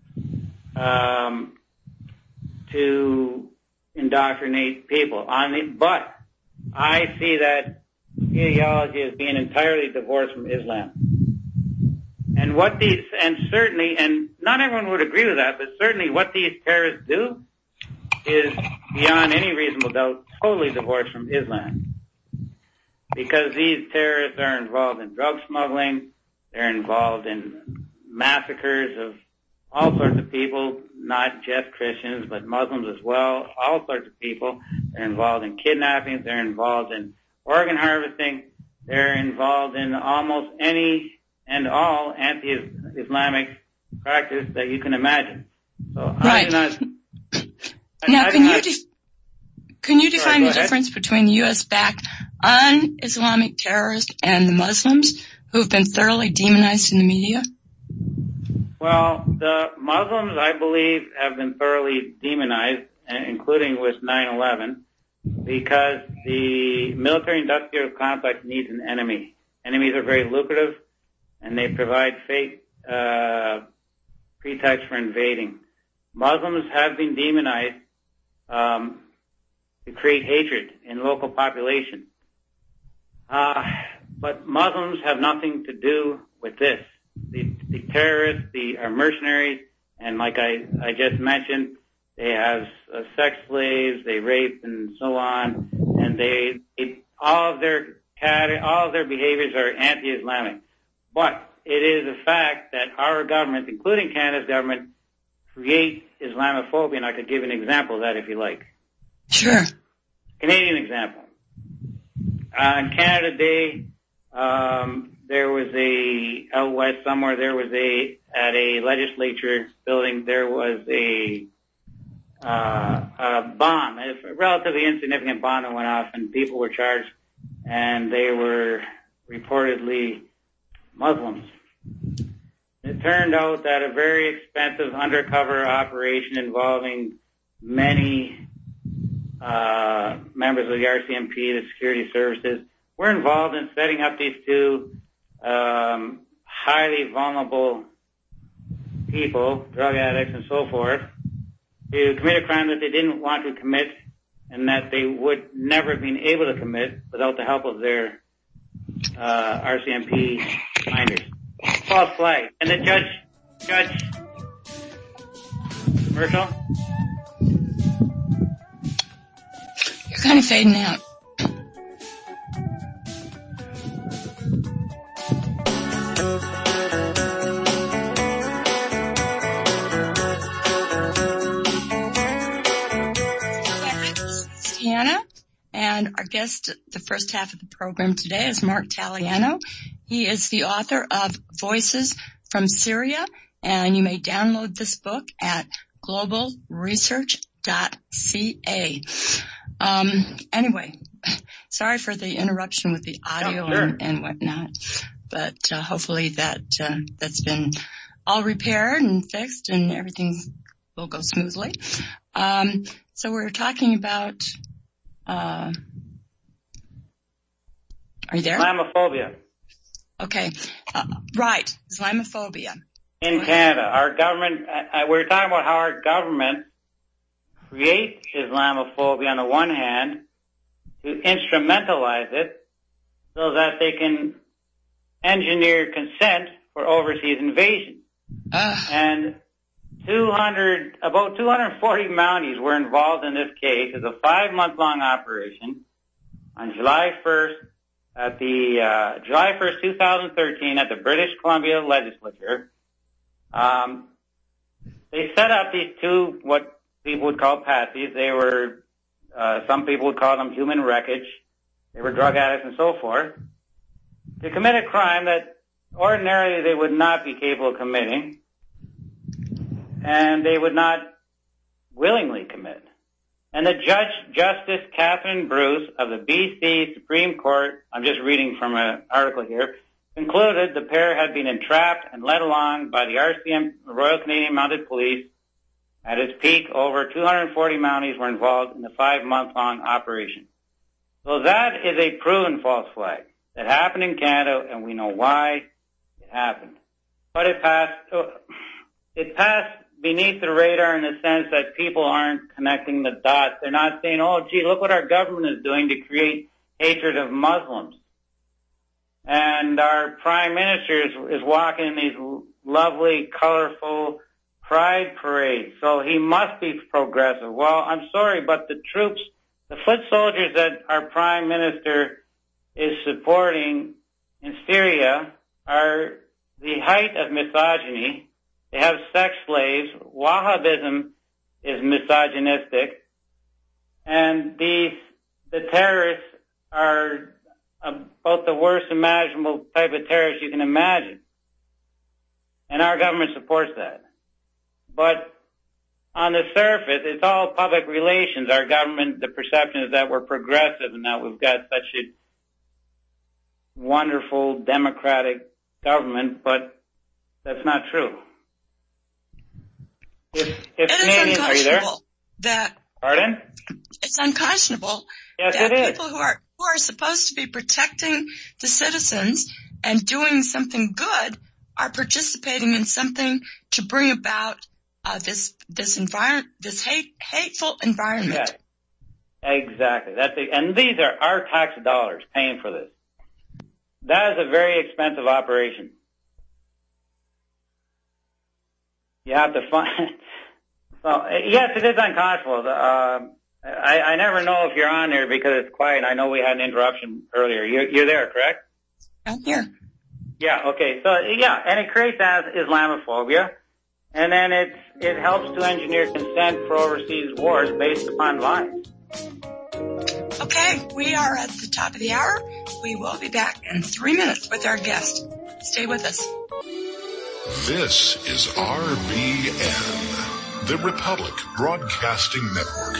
um, to indoctrinate people. On the, but I see that ideology as being entirely divorced from Islam. And what these, and certainly, and not everyone would agree with that, but certainly what these terrorists do is beyond any reasonable doubt totally divorced from Islam. Because these terrorists are involved in drug smuggling, they're involved in massacres of all sorts of people, not just Christians, but Muslims as well, all sorts of people. They're involved in kidnappings, they're involved in organ harvesting, they're involved in almost any and all anti-Islamic practice that you can imagine. So right. I do not... Now, I can not, you de- can you define sorry, the ahead. difference between the U S-backed un-Islamic terrorists and the Muslims who have been thoroughly demonized in the media? Well, the Muslims, I believe, have been thoroughly demonized, including with nine eleven, because the military-industrial complex needs an enemy. Enemies are very lucrative, and they provide fake uh, pretext for invading. Muslims have been demonized um, to create hatred in local population. Uh, but Muslims have nothing to do with this. The, the terrorists, the are mercenaries, and like I, I just mentioned, they have uh, sex slaves, they rape and so on, and they, they all of their all of their behaviors are anti-Islamic. But it is a fact that our government, including Canada's government, create Islamophobia, and I could give an example of that if you like. Sure. Canadian example. On Canada Day, um, there was a, out west somewhere, there was a, at a legislature building, there was a, uh, a bomb, a relatively insignificant bomb that went off, and people were charged, and they were reportedly Muslims. It turned out that a very expensive undercover operation involving many uh, members of the R C M P, the security services, were involved in setting up these two um, highly vulnerable people, drug addicts and so forth, to commit a crime that they didn't want to commit and that they would never have been able to commit without the help of their uh, R C M P finders. False flag. And the judge, Judge Commercial? You're kind of fading out. Tiana, and our guest the first half of the program today is Mark Taliano. He is the author of Voices from Syria, and you may download this book at global research dot c a. Um, anyway, sorry for the interruption with the audio oh, sure. and, and whatnot, but uh, hopefully that uh, that's been all repaired and fixed and everything will go smoothly. Um, so we're talking about, uh, are you there? Islamophobia. Okay, uh, right, Islamophobia. In Canada, our government, uh, we're talking about how our government creates Islamophobia on the one hand to instrumentalize it so that they can engineer consent for overseas invasion. Uh. And two hundred, about two hundred forty Mounties were involved in this case. It's a five-month-long operation on July first, at the uh, July first, two thousand thirteen, at the British Columbia Legislature. Um, they set up these two, what people would call patsies. They were, uh, some people would call them human wreckage. They were drug addicts and so forth, to commit a crime that ordinarily they would not be capable of committing, and they would not willingly commit. And the judge, Justice Catherine Bruce of the B C Supreme Court, I'm just reading from an article here, concluded the pair had been entrapped and led along by the R C M, Royal Canadian Mounted Police. At its peak, over two hundred forty Mounties were involved in the five-month-long operation. So that is a proven false flag that happened in Canada, and we know why it happened. But it passed, it passed beneath the radar in the sense that people aren't connecting the dots. They're not saying, oh, gee, look what our government is doing to create hatred of Muslims. And our prime minister is, is walking in these lovely, colorful pride parades. So he must be progressive. Well, I'm sorry, but the troops, the foot soldiers that our prime minister is supporting in Syria are the height of misogyny. They have sex slaves. Wahhabism is misogynistic. And these, the terrorists are about the worst imaginable type of terrorists you can imagine. And our government supports that. But on the surface, it's all public relations. Our government, the perception is that we're progressive and that we've got such a wonderful democratic government, but that's not true. If, if it Canadians, is are you there? That Pardon? It's unconscionable yes, that it is. people who are who are supposed to be protecting the citizens and doing something good are participating in something to bring about uh, this this environment, this hate hateful environment. Yeah, exactly. That's a, and these are our tax dollars paying for this. That is a very expensive operation. You have to find. Well, yes, it is unconscionable. Uh, I, I never know if you're on there because it's quiet. I know we had an interruption earlier. You're, you're there, correct? I'm here. Yeah. Okay. So yeah, and it creates Islamophobia, and then it it helps to engineer consent for overseas wars based upon lies. Okay, we are at the top of the hour. We will be back in three minutes with our guest. Stay with us. This is R B N, the Republic Broadcasting Network.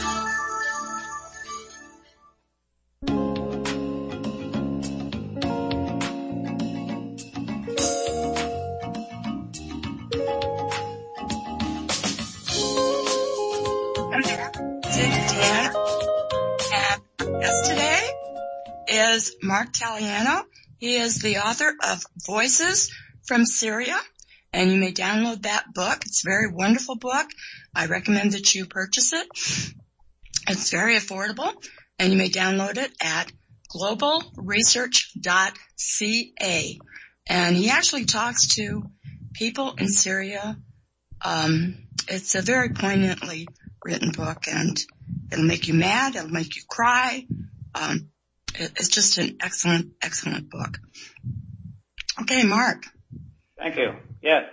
Is Mark Taliano. He is the author of Voices from Syria, and you may download that book. It's a very wonderful book. I recommend that you purchase it. It's very affordable, and you may download it at global research dot c a. And he actually talks to people in Syria. Um, it's a very poignantly written book, and it'll make you mad. It'll make you cry. Um, It's just an excellent, excellent book. Okay, Mark. Thank you. Yes.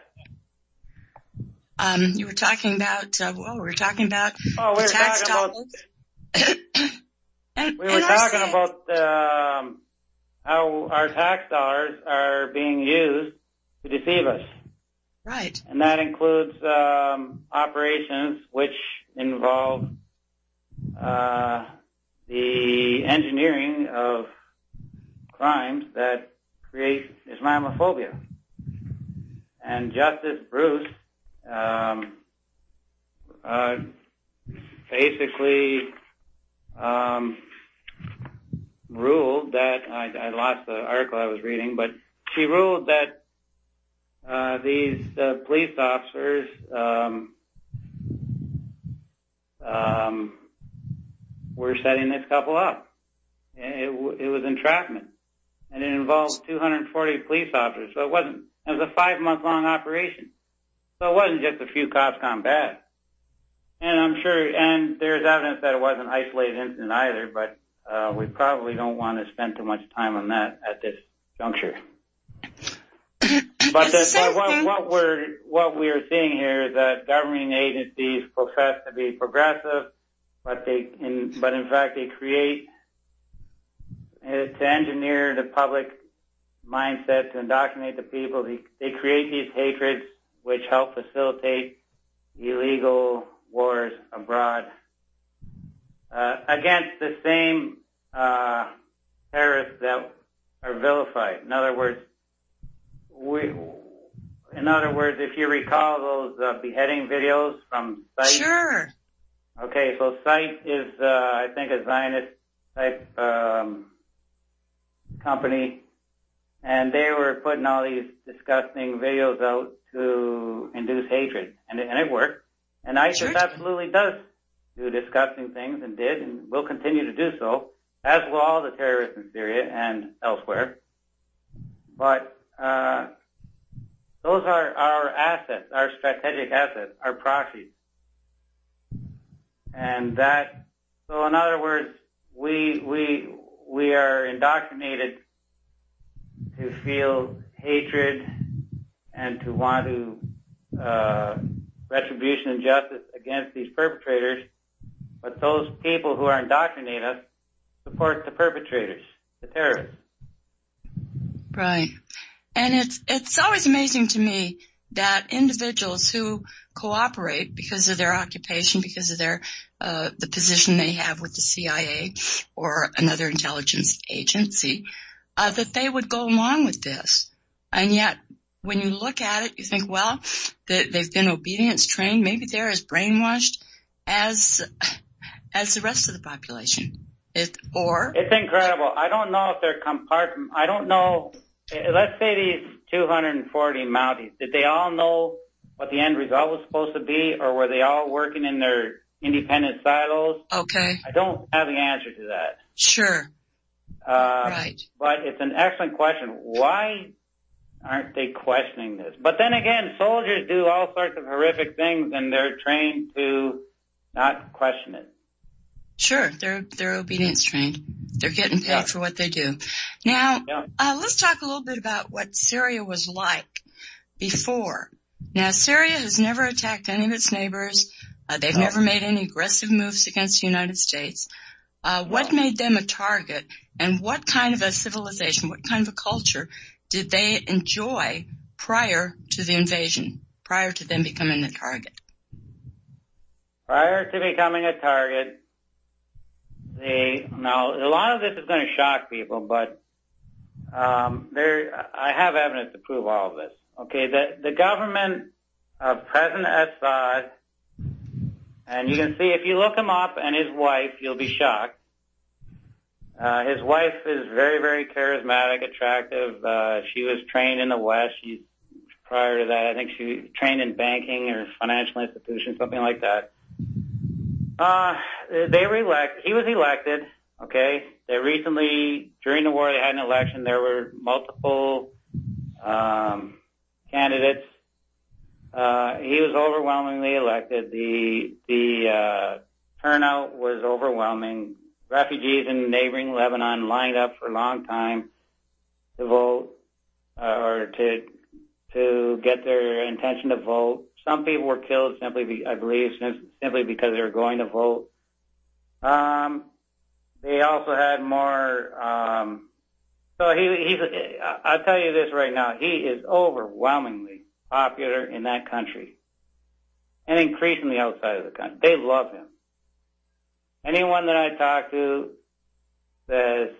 Um, you were talking about, uh, well, we were talking about oh, we the were tax talking dollars. About, and, we were talking about um, how our tax dollars are being used to deceive us. Right. And that includes um, operations which involve uh the engineering of crimes that create Islamophobia. And Justice Bruce um, uh, basically um, ruled that, I, I lost the article I was reading, but she ruled that uh, these uh, police officers um, um, were setting this couple up. It, it was entrapment, and it involved two hundred forty police officers. So it wasn't. It was a five-month-long operation. So it wasn't just a few cops gone bad. And I'm sure, and there's evidence that it wasn't an isolated incident either. But uh, we probably don't want to spend too much time on that at this juncture. But, the, but what, what we're what we are seeing here is that governing agencies profess to be progressive. But they, in, but in fact, they create uh, to engineer the public mindset, to indoctrinate the people. They, they create these hatreds which help facilitate illegal wars abroad uh, against the same uh, terrorists that are vilified. In other words, we, in other words, if you recall those uh, beheading videos from Sight. Sure. Okay, so Sight is, uh, I think, a Zionist type um, company, and they were putting all these disgusting videos out to induce hatred, and it, and it worked. And ISIS Sure. absolutely does do disgusting things, and did, and will continue to do so, as will all the terrorists in Syria and elsewhere. But uh, those are our assets, our strategic assets, our proxies. And that, so in other words, we we we are indoctrinated to feel hatred and to want to uh, retribution and justice against these perpetrators. But those people who are indoctrinating us support the perpetrators, the terrorists. Right. And it's it's always amazing to me that individuals who cooperate because of their occupation, because of their uh the position they have with the C I A or another intelligence agency, uh that they would go along with this. And yet, when you look at it, you think, well, that they've been obedience trained. Maybe they're as brainwashed as as the rest of the population. It, or it's incredible. I don't know if they're compartment. I don't know. Let's say these two hundred forty Mounties, did they all know what the end result was supposed to be, or were they all working in their independent silos? Okay. I don't have the answer to that. Sure. Uh, right. But it's an excellent question. Why aren't they questioning this? But then again, soldiers do all sorts of horrific things, and they're trained to not question it. Sure, they're they're obedience trained. They're getting paid Yeah. for what they do. Now, Yeah. uh, let's talk a little bit about what Syria was like before. Now, Syria has never attacked any of its neighbors. Uh, they've No. never made any aggressive moves against the United States. Uh, what No. made them a target, and what kind of a civilization, what kind of a culture did they enjoy prior to the invasion, prior to them becoming a target? Prior to becoming a target, they, now a lot of this is going to shock people, but um, there, I have evidence to prove all of this. Okay, the the government of President Assad, and you can see if you look him up and his wife, you'll be shocked. Uh, his wife is very, very charismatic, attractive. Uh, she was trained in the West. She's, prior to that, I think she trained in banking or financial institutions, something like that. Uh, they were elect, he was elected, okay? They recently, during the war, they had an election. There were multiple, um, candidates. Uh, he was overwhelmingly elected. The, the, uh, turnout was overwhelming. Refugees in neighboring Lebanon lined up for a long time to vote, uh, or to, to get their intention to vote. Some people were killed simply, be, I believe, simply because they were going to vote. Um, they also had more. Um, so he, he's. I'll tell you this right now: he is overwhelmingly popular in that country, and increasingly outside of the country. They love him. Anyone that I talk to says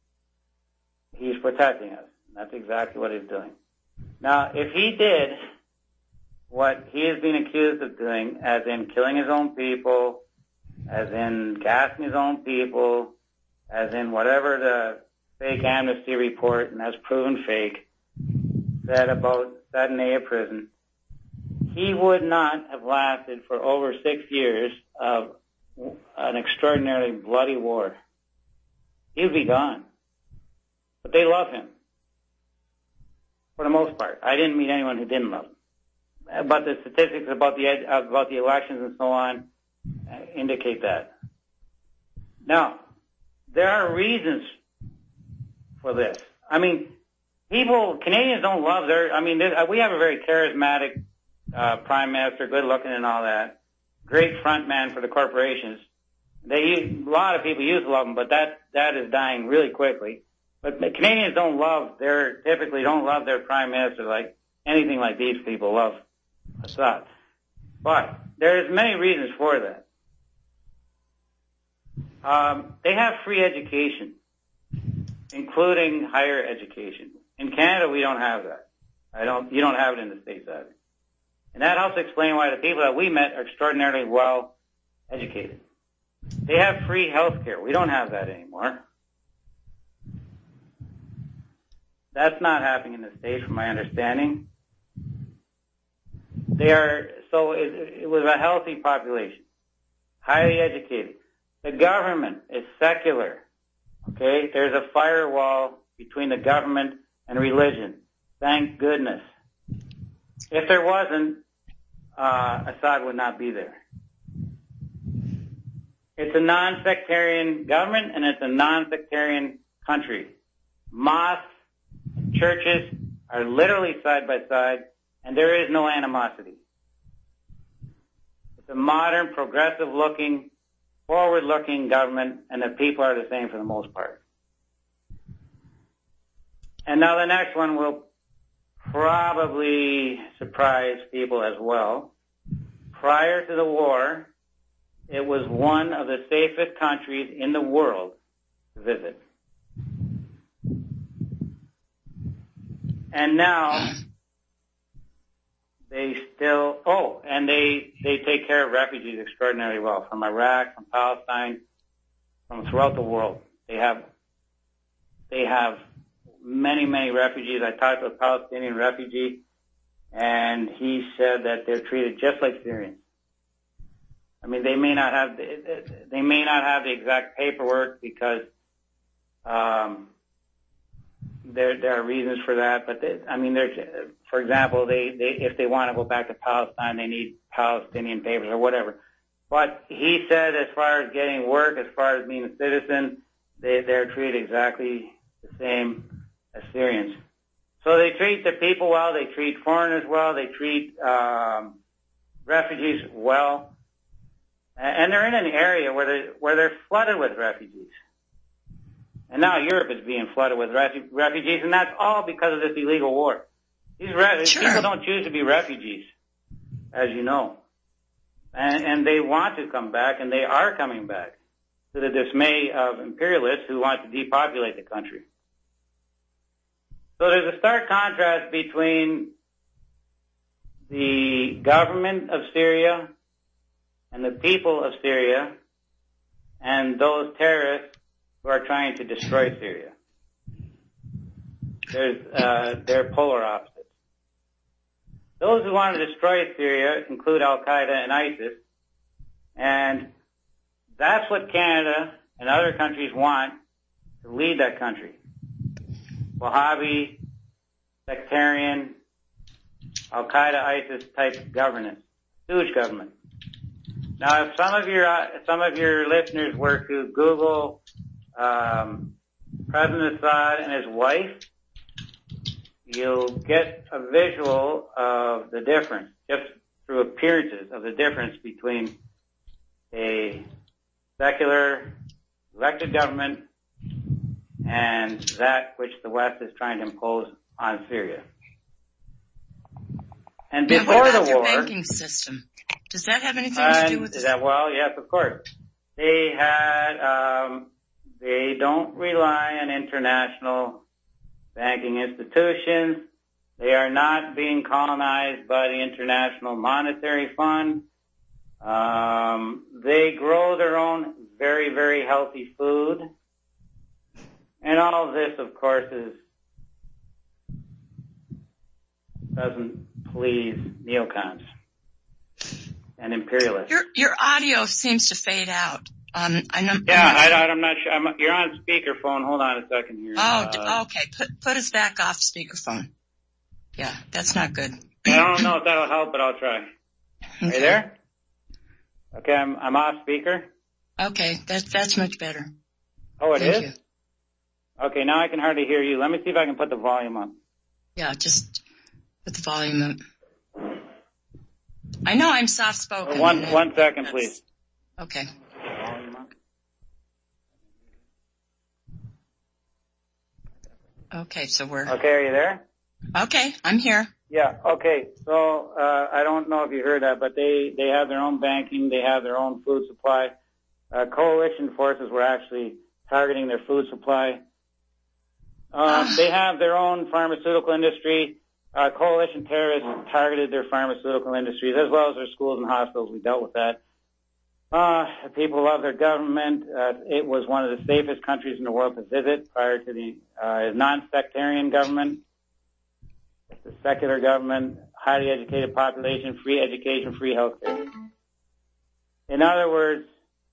he's protecting us. That's exactly what he's doing. Now, if he did what he is being accused of doing, as in killing his own people, as in gassing his own people, as in whatever the fake amnesty report, and that's proven fake, said about Satanaya prison, he would not have lasted for over six years of an extraordinarily bloody war. He would be gone. But they love him. For the most part. I didn't meet anyone who didn't love him. But the statistics about the about the elections and so on uh, indicate that. Now, there are reasons for this. I mean, people, Canadians don't love their, I mean, we have a very charismatic uh, prime minister, good looking and all that. Great front man for the corporations. They use, a lot of people used to love him, but that, that is dying really quickly. But Canadians don't love their, typically don't love their prime minister like anything like these people love Assad. But there's many reasons for that. Um, they have free education, including higher education. In Canada, we don't have that. I don't, you don't have it in the States either. And that helps explain why the people that we met are extraordinarily well educated. They have free health care. We don't have that anymore. That's not happening in the States, from my understanding. They are, so it, it was a healthy population, highly educated. The government is secular, okay? There's a firewall between the government and religion. Thank goodness. If there wasn't, uh, Assad would not be there. It's a non-sectarian government and it's a non-sectarian country. Mosques and churches are literally side by side, and there is no animosity. It's a modern, progressive-looking, forward-looking government, and the people are the same for the most part. And now the next one will probably surprise people as well. Prior to the war, it was one of the safest countries in the world to visit. And now they still, oh, and they, they take care of refugees extraordinarily well, from Iraq, from Palestine, from throughout the world. They have, they have many, many refugees. I talked to a Palestinian refugee, and he said that they're treated just like Syrians. I mean, they may not have, the, they may not have the exact paperwork because, um, There, there are reasons for that, but they, I mean, there's, for example, they, they, if they want to go back to Palestine, they need Palestinian papers or whatever. But he said, as far as getting work, as far as being a citizen, they, they're treated exactly the same as Syrians. So they treat the people well, they treat foreigners well, they treat, um, refugees well. And they're in an area where they, where they're flooded with refugees. And now Europe is being flooded with refu- refugees, and that's all because of this illegal war. These re- sure. people don't choose to be refugees, as you know. And, and they want to come back, and they are coming back, to the dismay of imperialists who want to depopulate the country. So there's a stark contrast between the government of Syria and the people of Syria and those terrorists who are trying to destroy Syria. There's, uh, they're polar opposites. Those who want to destroy Syria include Al-Qaeda and ISIS, and that's what Canada and other countries want to lead that country. Wahhabi, sectarian, Al-Qaeda, ISIS type governance, stooge government. Now, if some of your, uh, some of your listeners were to Google Um, President Assad and his wife, you'll get a visual of the difference, just through appearances of the difference between a secular elected government and that which the West is trying to impose on Syria. And now, before what about the war, their banking system? Does that have anything to do with this? That, well, yes, of course. They had, um, They don't rely on international banking institutions. They are not being colonized by the International Monetary Fund. Um, they grow their own very, very healthy food. And all of this, of course, is doesn't please neocons and imperialists. Your, your audio seems to fade out. Um, I know, yeah, I'm not, I, I'm not sure. I'm, you're on speakerphone. Hold on a second here. Oh, uh, okay. Put put us back off speakerphone. Yeah, that's not good. I don't know if that'll help, but I'll try. Okay. Are you there? Okay, I'm I'm off speaker. Okay, that's that's much better. Oh, it Thank is? You. Okay, now I can hardly hear you. Let me see if I can put the volume up. Yeah, just put the volume up. I know I'm soft spoken. One one second, please. Okay. Okay, so we're... Okay, are you there? Okay, I'm here. Yeah, okay. So, uh, I don't know if you heard that, but they, they have their own banking, they have their own food supply. Uh, coalition forces were actually targeting their food supply. Uh, uh. They have their own pharmaceutical industry. Uh, coalition terrorists targeted their pharmaceutical industries as well as their schools and hospitals. We dealt with that. Uh, people love their government. Uh, it was one of the safest countries in the world to visit prior to the uh, non-sectarian government. It's a secular government, highly educated population, free education, free healthcare. In other words,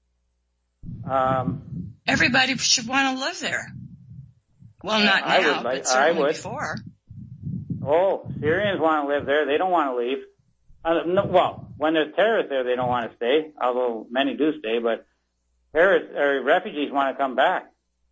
um, everybody should want to live there. Well, not I now, would like, but certainly I would. before. Oh, Syrians want to live there. They don't want to leave. Uh, no, well, when there's terrorists there, they don't want to stay, although many do stay, but terrorists or refugees want to come back.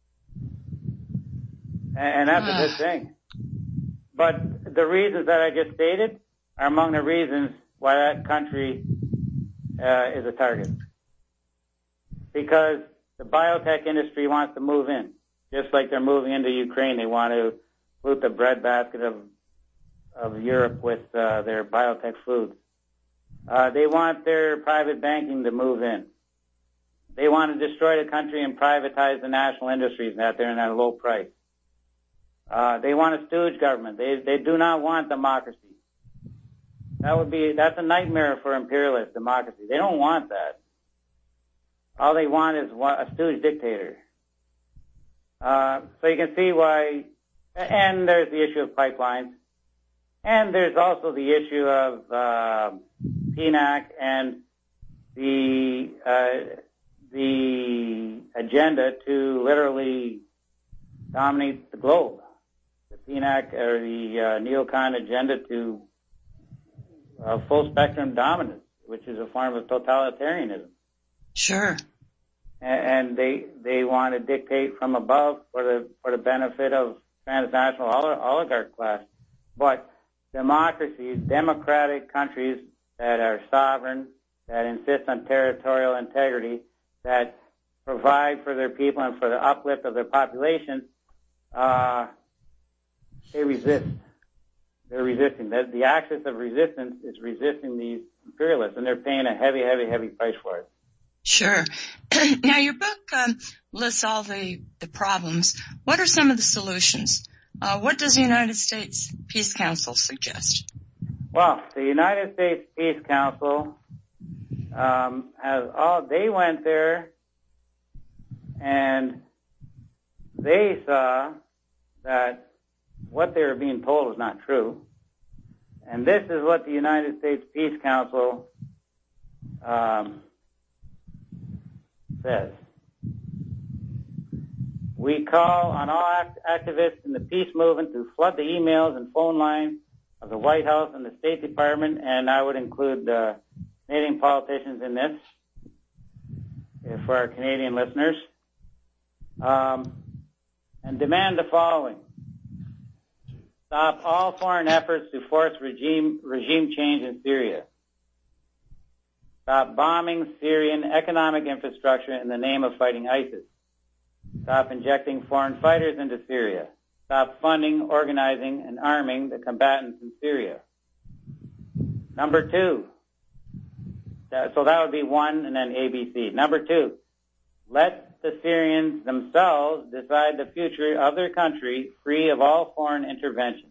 And, and that's uh. a good thing. But the reasons that I just stated are among the reasons why that country uh, is a target. Because the biotech industry wants to move in. Just like they're moving into Ukraine, they want to loot the breadbasket of of Europe with uh, their biotech foods. Uh, they want their private banking to move in. They want to destroy the country and privatize the national industries out there at a low price. Uh, they want a stooge government. They they do not want democracy. That would be that's a nightmare for imperialist democracy. They don't want that. All they want is a stooge dictator. Uh, so you can see why. And there's the issue of pipelines. And there's also the issue of uh, P N A C and the uh, the agenda to literally dominate the globe. The P N A C or the uh, neocon agenda to uh, full spectrum dominance, which is a form of totalitarianism. Sure. And they they want to dictate from above for the for the benefit of transnational oligarch class. But democracies, democratic countries that are sovereign, that insist on territorial integrity, that provide for their people and for the uplift of their population, uh, they resist. They're resisting. The, the axis of resistance is resisting these imperialists, and they're paying a heavy, heavy, heavy price for it. Sure. Now, your book um, lists all the, the problems. What are some of the solutions? Uh, what does the United States Peace Council suggest? Well, the United States Peace Council um, has all. They went there and they saw that what they were being told was not true. And this is what the United States Peace Council um, says. We call on all act- activists in the peace movement to flood the emails and phone lines of the White House and the State Department, and I would include uh, Canadian politicians in this uh, for our Canadian listeners, um, and demand the following. Stop all foreign efforts to force regime regime change in Syria. Stop bombing Syrian economic infrastructure in the name of fighting ISIS. Stop injecting foreign fighters into Syria. Stop funding, organizing, and arming the combatants in Syria. Number two, so that would be one and then A B C. Number two, let the Syrians themselves decide the future of their country free of all foreign intervention.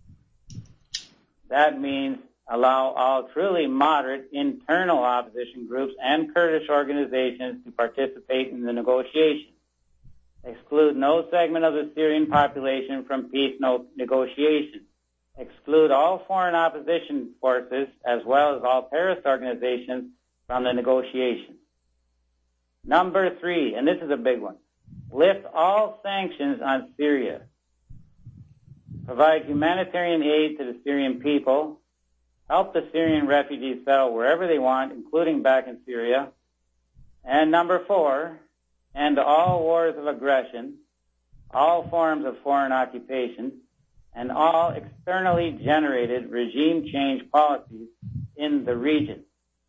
That means allow all truly moderate internal opposition groups and Kurdish organizations to participate in the negotiations. Exclude no segment of the Syrian population from peace no negotiations. Exclude all foreign opposition forces as well as all terrorist organizations from the negotiations. Number three, and this is a big one, lift all sanctions on Syria. Provide humanitarian aid to the Syrian people. Help the Syrian refugees settle wherever they want, including back in Syria. And number four, end all wars of aggression, all forms of foreign occupation, and all externally generated regime change policies in the region.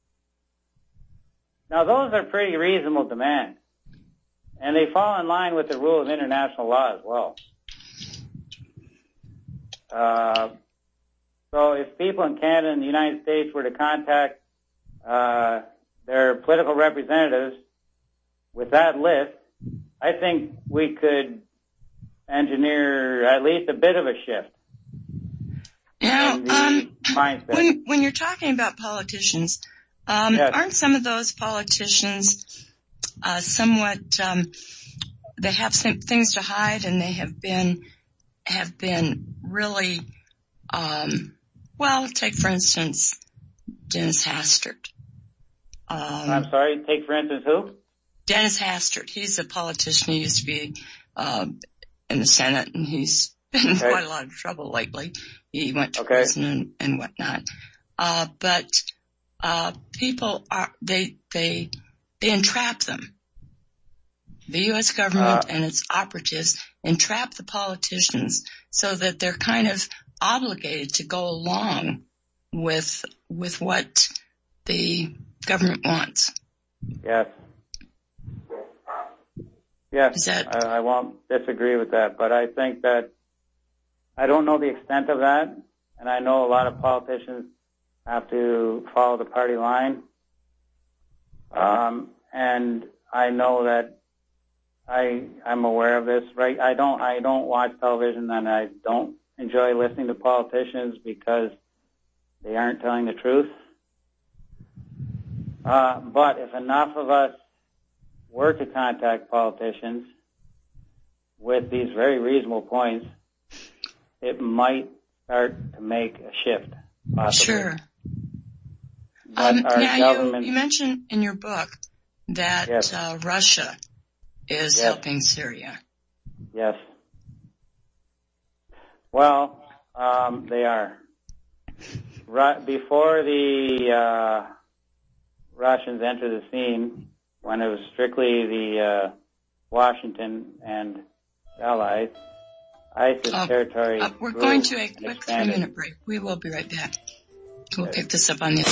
Now, those are pretty reasonable demands, and they fall in line with the rule of international law as well. Uh, so if people in Canada and the United States were to contact uh, their political representatives with that list, I think we could engineer at least a bit of a shift. Yeah, the um, mindset. When, when you're talking about politicians, um, yes. aren't some of those politicians uh, somewhat, um, they have some things to hide, and they have been, have been really, um, well, take, for instance, Dennis Hastert. Um, I'm sorry, take, for instance, who? Dennis Hastert. He's a politician. He used to be uh, in the Senate, and he's been in okay. quite a lot of trouble lately. He went to okay. prison and, and whatnot. Uh, but uh, people are they they they entrap them. The U S government uh, and its operatives entrap the politicians so that they're kind of obligated to go along with with what the government wants. Yes. Yes, that, I, I won't disagree with that, but I think that I don't know the extent of that, and I know a lot of politicians have to follow the party line, um, and I know that I I'm aware of this. Right? I don't I don't watch television, and I don't enjoy listening to politicians because they aren't telling the truth. Uh, but if enough of us were to contact politicians with these very reasonable points, it might start to make a shift, possibly. Sure. But um, our now, government, you, you mentioned in your book that yes. uh, Russia is yes. helping Syria. Yes. Well, um, they are. Right before the uh, Russians entered the scene, when it was strictly the uh, Washington and Allies, ISIS oh, territory. Uh, we're going to a quick three-minute break. We will be right back. We'll pick this up on the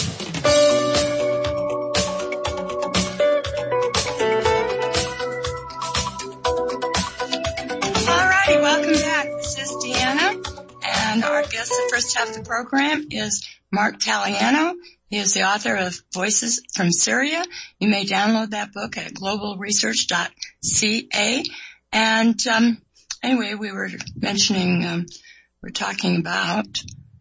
All righty, welcome back. This is Deanna, and our guest the first half of the program is Mark Taliano. He is the author of Voices from Syria. You may download that book at global research dot c a. And um, anyway, we were mentioning, um, we're talking about,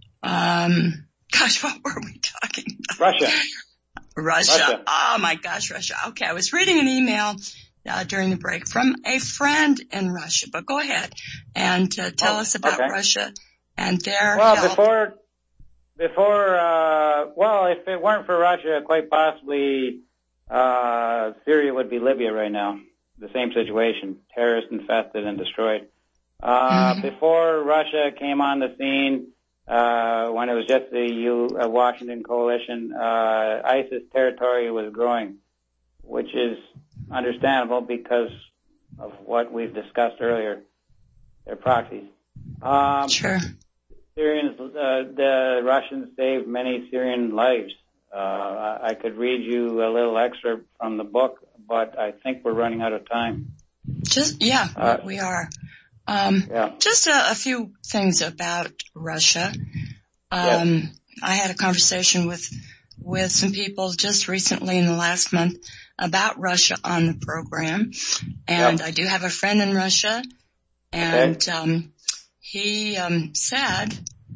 um, gosh, what were we talking about? Russia. Russia. Russia. Oh, my gosh, Russia. Okay, I was reading an email uh, during the break from a friend in Russia. But go ahead and uh, tell oh, us about okay. Russia and their well, help. Before... Before, uh, well, if it weren't for Russia, quite possibly, uh, Syria would be Libya right now. The same situation, terrorist infested and destroyed. Uh, mm-hmm. Before Russia came on the scene, uh, when it was just the U, uh, Washington coalition, uh, ISIS territory was growing, which is understandable because of what we've discussed earlier, their proxies. Um, sure. Syrians, uh, the Russians saved many Syrian lives. Uh, I could read you a little excerpt from the book, but I think we're running out of time. Just, yeah, uh, we are. Um, yeah. Just a, a few things about Russia. Um, yes. I had a conversation with, with some people just recently in the last month about Russia on the program. And yep. I do have a friend in Russia, and, okay. um, he, um, said,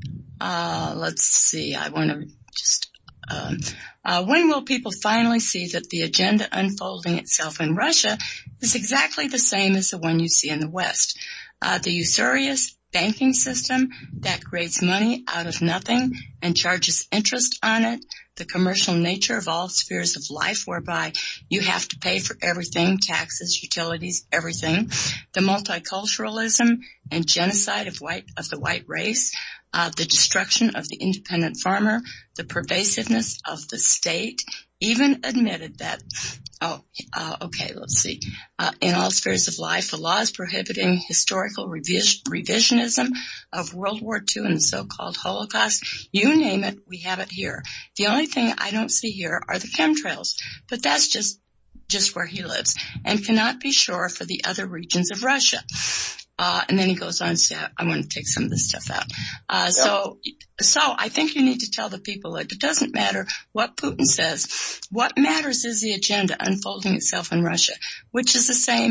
uh, let's see, I want to just, um, uh, when will people finally see that the agenda unfolding itself in Russia is exactly the same as the one you see in the West? Uh, the usurious banking system that creates money out of nothing and charges interest on it, the commercial nature of all spheres of life whereby you have to pay for everything, taxes, utilities, everything, the multiculturalism and genocide of white, of the white race, uh, the destruction of the independent farmer, the pervasiveness of the state, even admitted that, oh, uh, okay, let's see, uh, in all spheres of life, the laws prohibiting historical revis- revisionism of World War Two and the so-called Holocaust, you name it, we have it here. The only thing I don't see here are the chemtrails, but that's just, just where he lives and cannot be sure for the other regions of Russia. Uh, and then he goes on to say, I want to take some of this stuff out. Uh, yep. so, so I think you need to tell the people that it doesn't matter what Putin says. What matters is the agenda unfolding itself in Russia, which is the same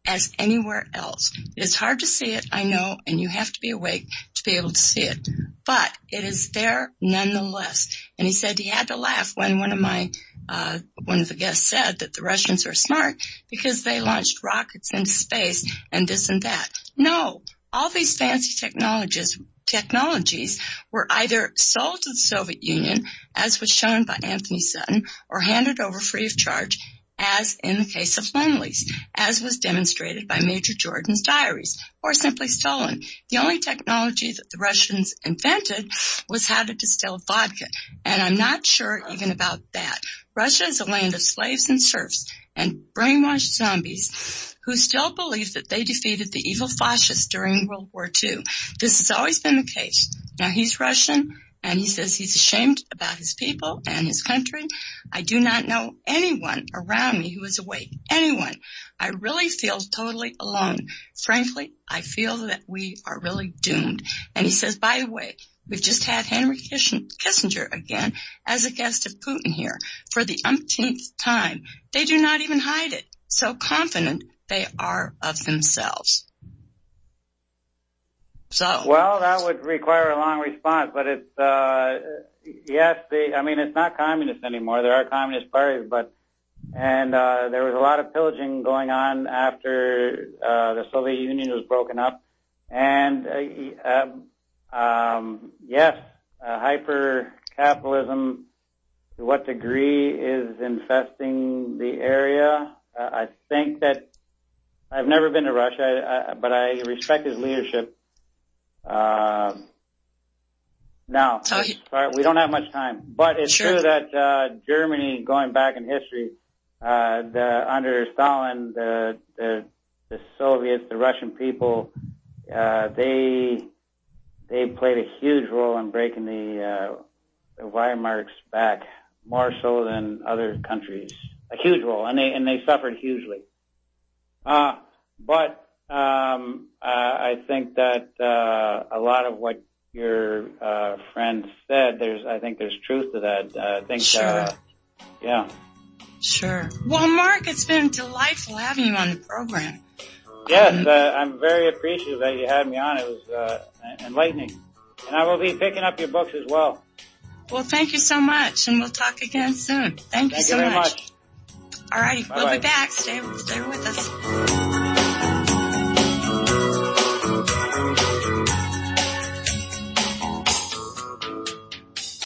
as anywhere else. It is hard to see it, I know, and you have to be awake to be able to see it. But it is there nonetheless. And he said he had to laugh when one of my, uh, one of the guests said that the Russians are smart because they launched rockets into space and this and that. No, all these fancy technologies technologies were either sold to the Soviet Union, as was shown by Anthony Sutton, or handed over free of charge, as in the case of Lend-Lease, as was demonstrated by Major Jordan's diaries, or simply stolen. The only technology that the Russians invented was how to distill vodka, and I'm not sure even about that. Russia is a land of slaves and serfs and brainwashed zombies who still believe that they defeated the evil fascists during World War Two. This has always been the case. Now, he's Russian, and he says he's ashamed about his people and his country. I do not know anyone around me who is awake. Anyone. I really feel totally alone. Frankly, I feel that we are really doomed. And he says, by the way, we've just had Henry Kissinger again as a guest of Putin here for the umpteenth time. They do not even hide it. So confident they are of themselves. So. Well, that would require a long response, but it's, uh, yes, they, I mean, it's not communist anymore. There are communist parties, but, and, uh, there was a lot of pillaging going on after, uh, the Soviet Union was broken up. And, uh, um, yes, uh, hyper-capitalism, to what degree is infesting the area? Uh, I think that, I've never been to Russia, I, I, but I respect his leadership. Uh, now, so he, far, we don't have much time, but it's sure. true that, uh, Germany, going back in history, uh, the, under Stalin, the, the, the Soviets, the Russian people, uh, they, they played a huge role in breaking the, uh, the Weimars back, more so than other countries. A huge role, and they, and they suffered hugely. Uh, but, um, uh, I think that, uh, a lot of what your, uh, friend said, there's, I think there's truth to that. Uh, I think, sure. uh, yeah. Sure. Well, Mark, it's been delightful having you on the program. Yes, um, uh, I'm very appreciative that you had me on. It was, uh, enlightening. And I will be picking up your books as well. Well, thank you so much, and we'll talk again soon. Thank, Thank you so you very much. much. All righty, Bye-bye. we'll be back. Stay, stay with us.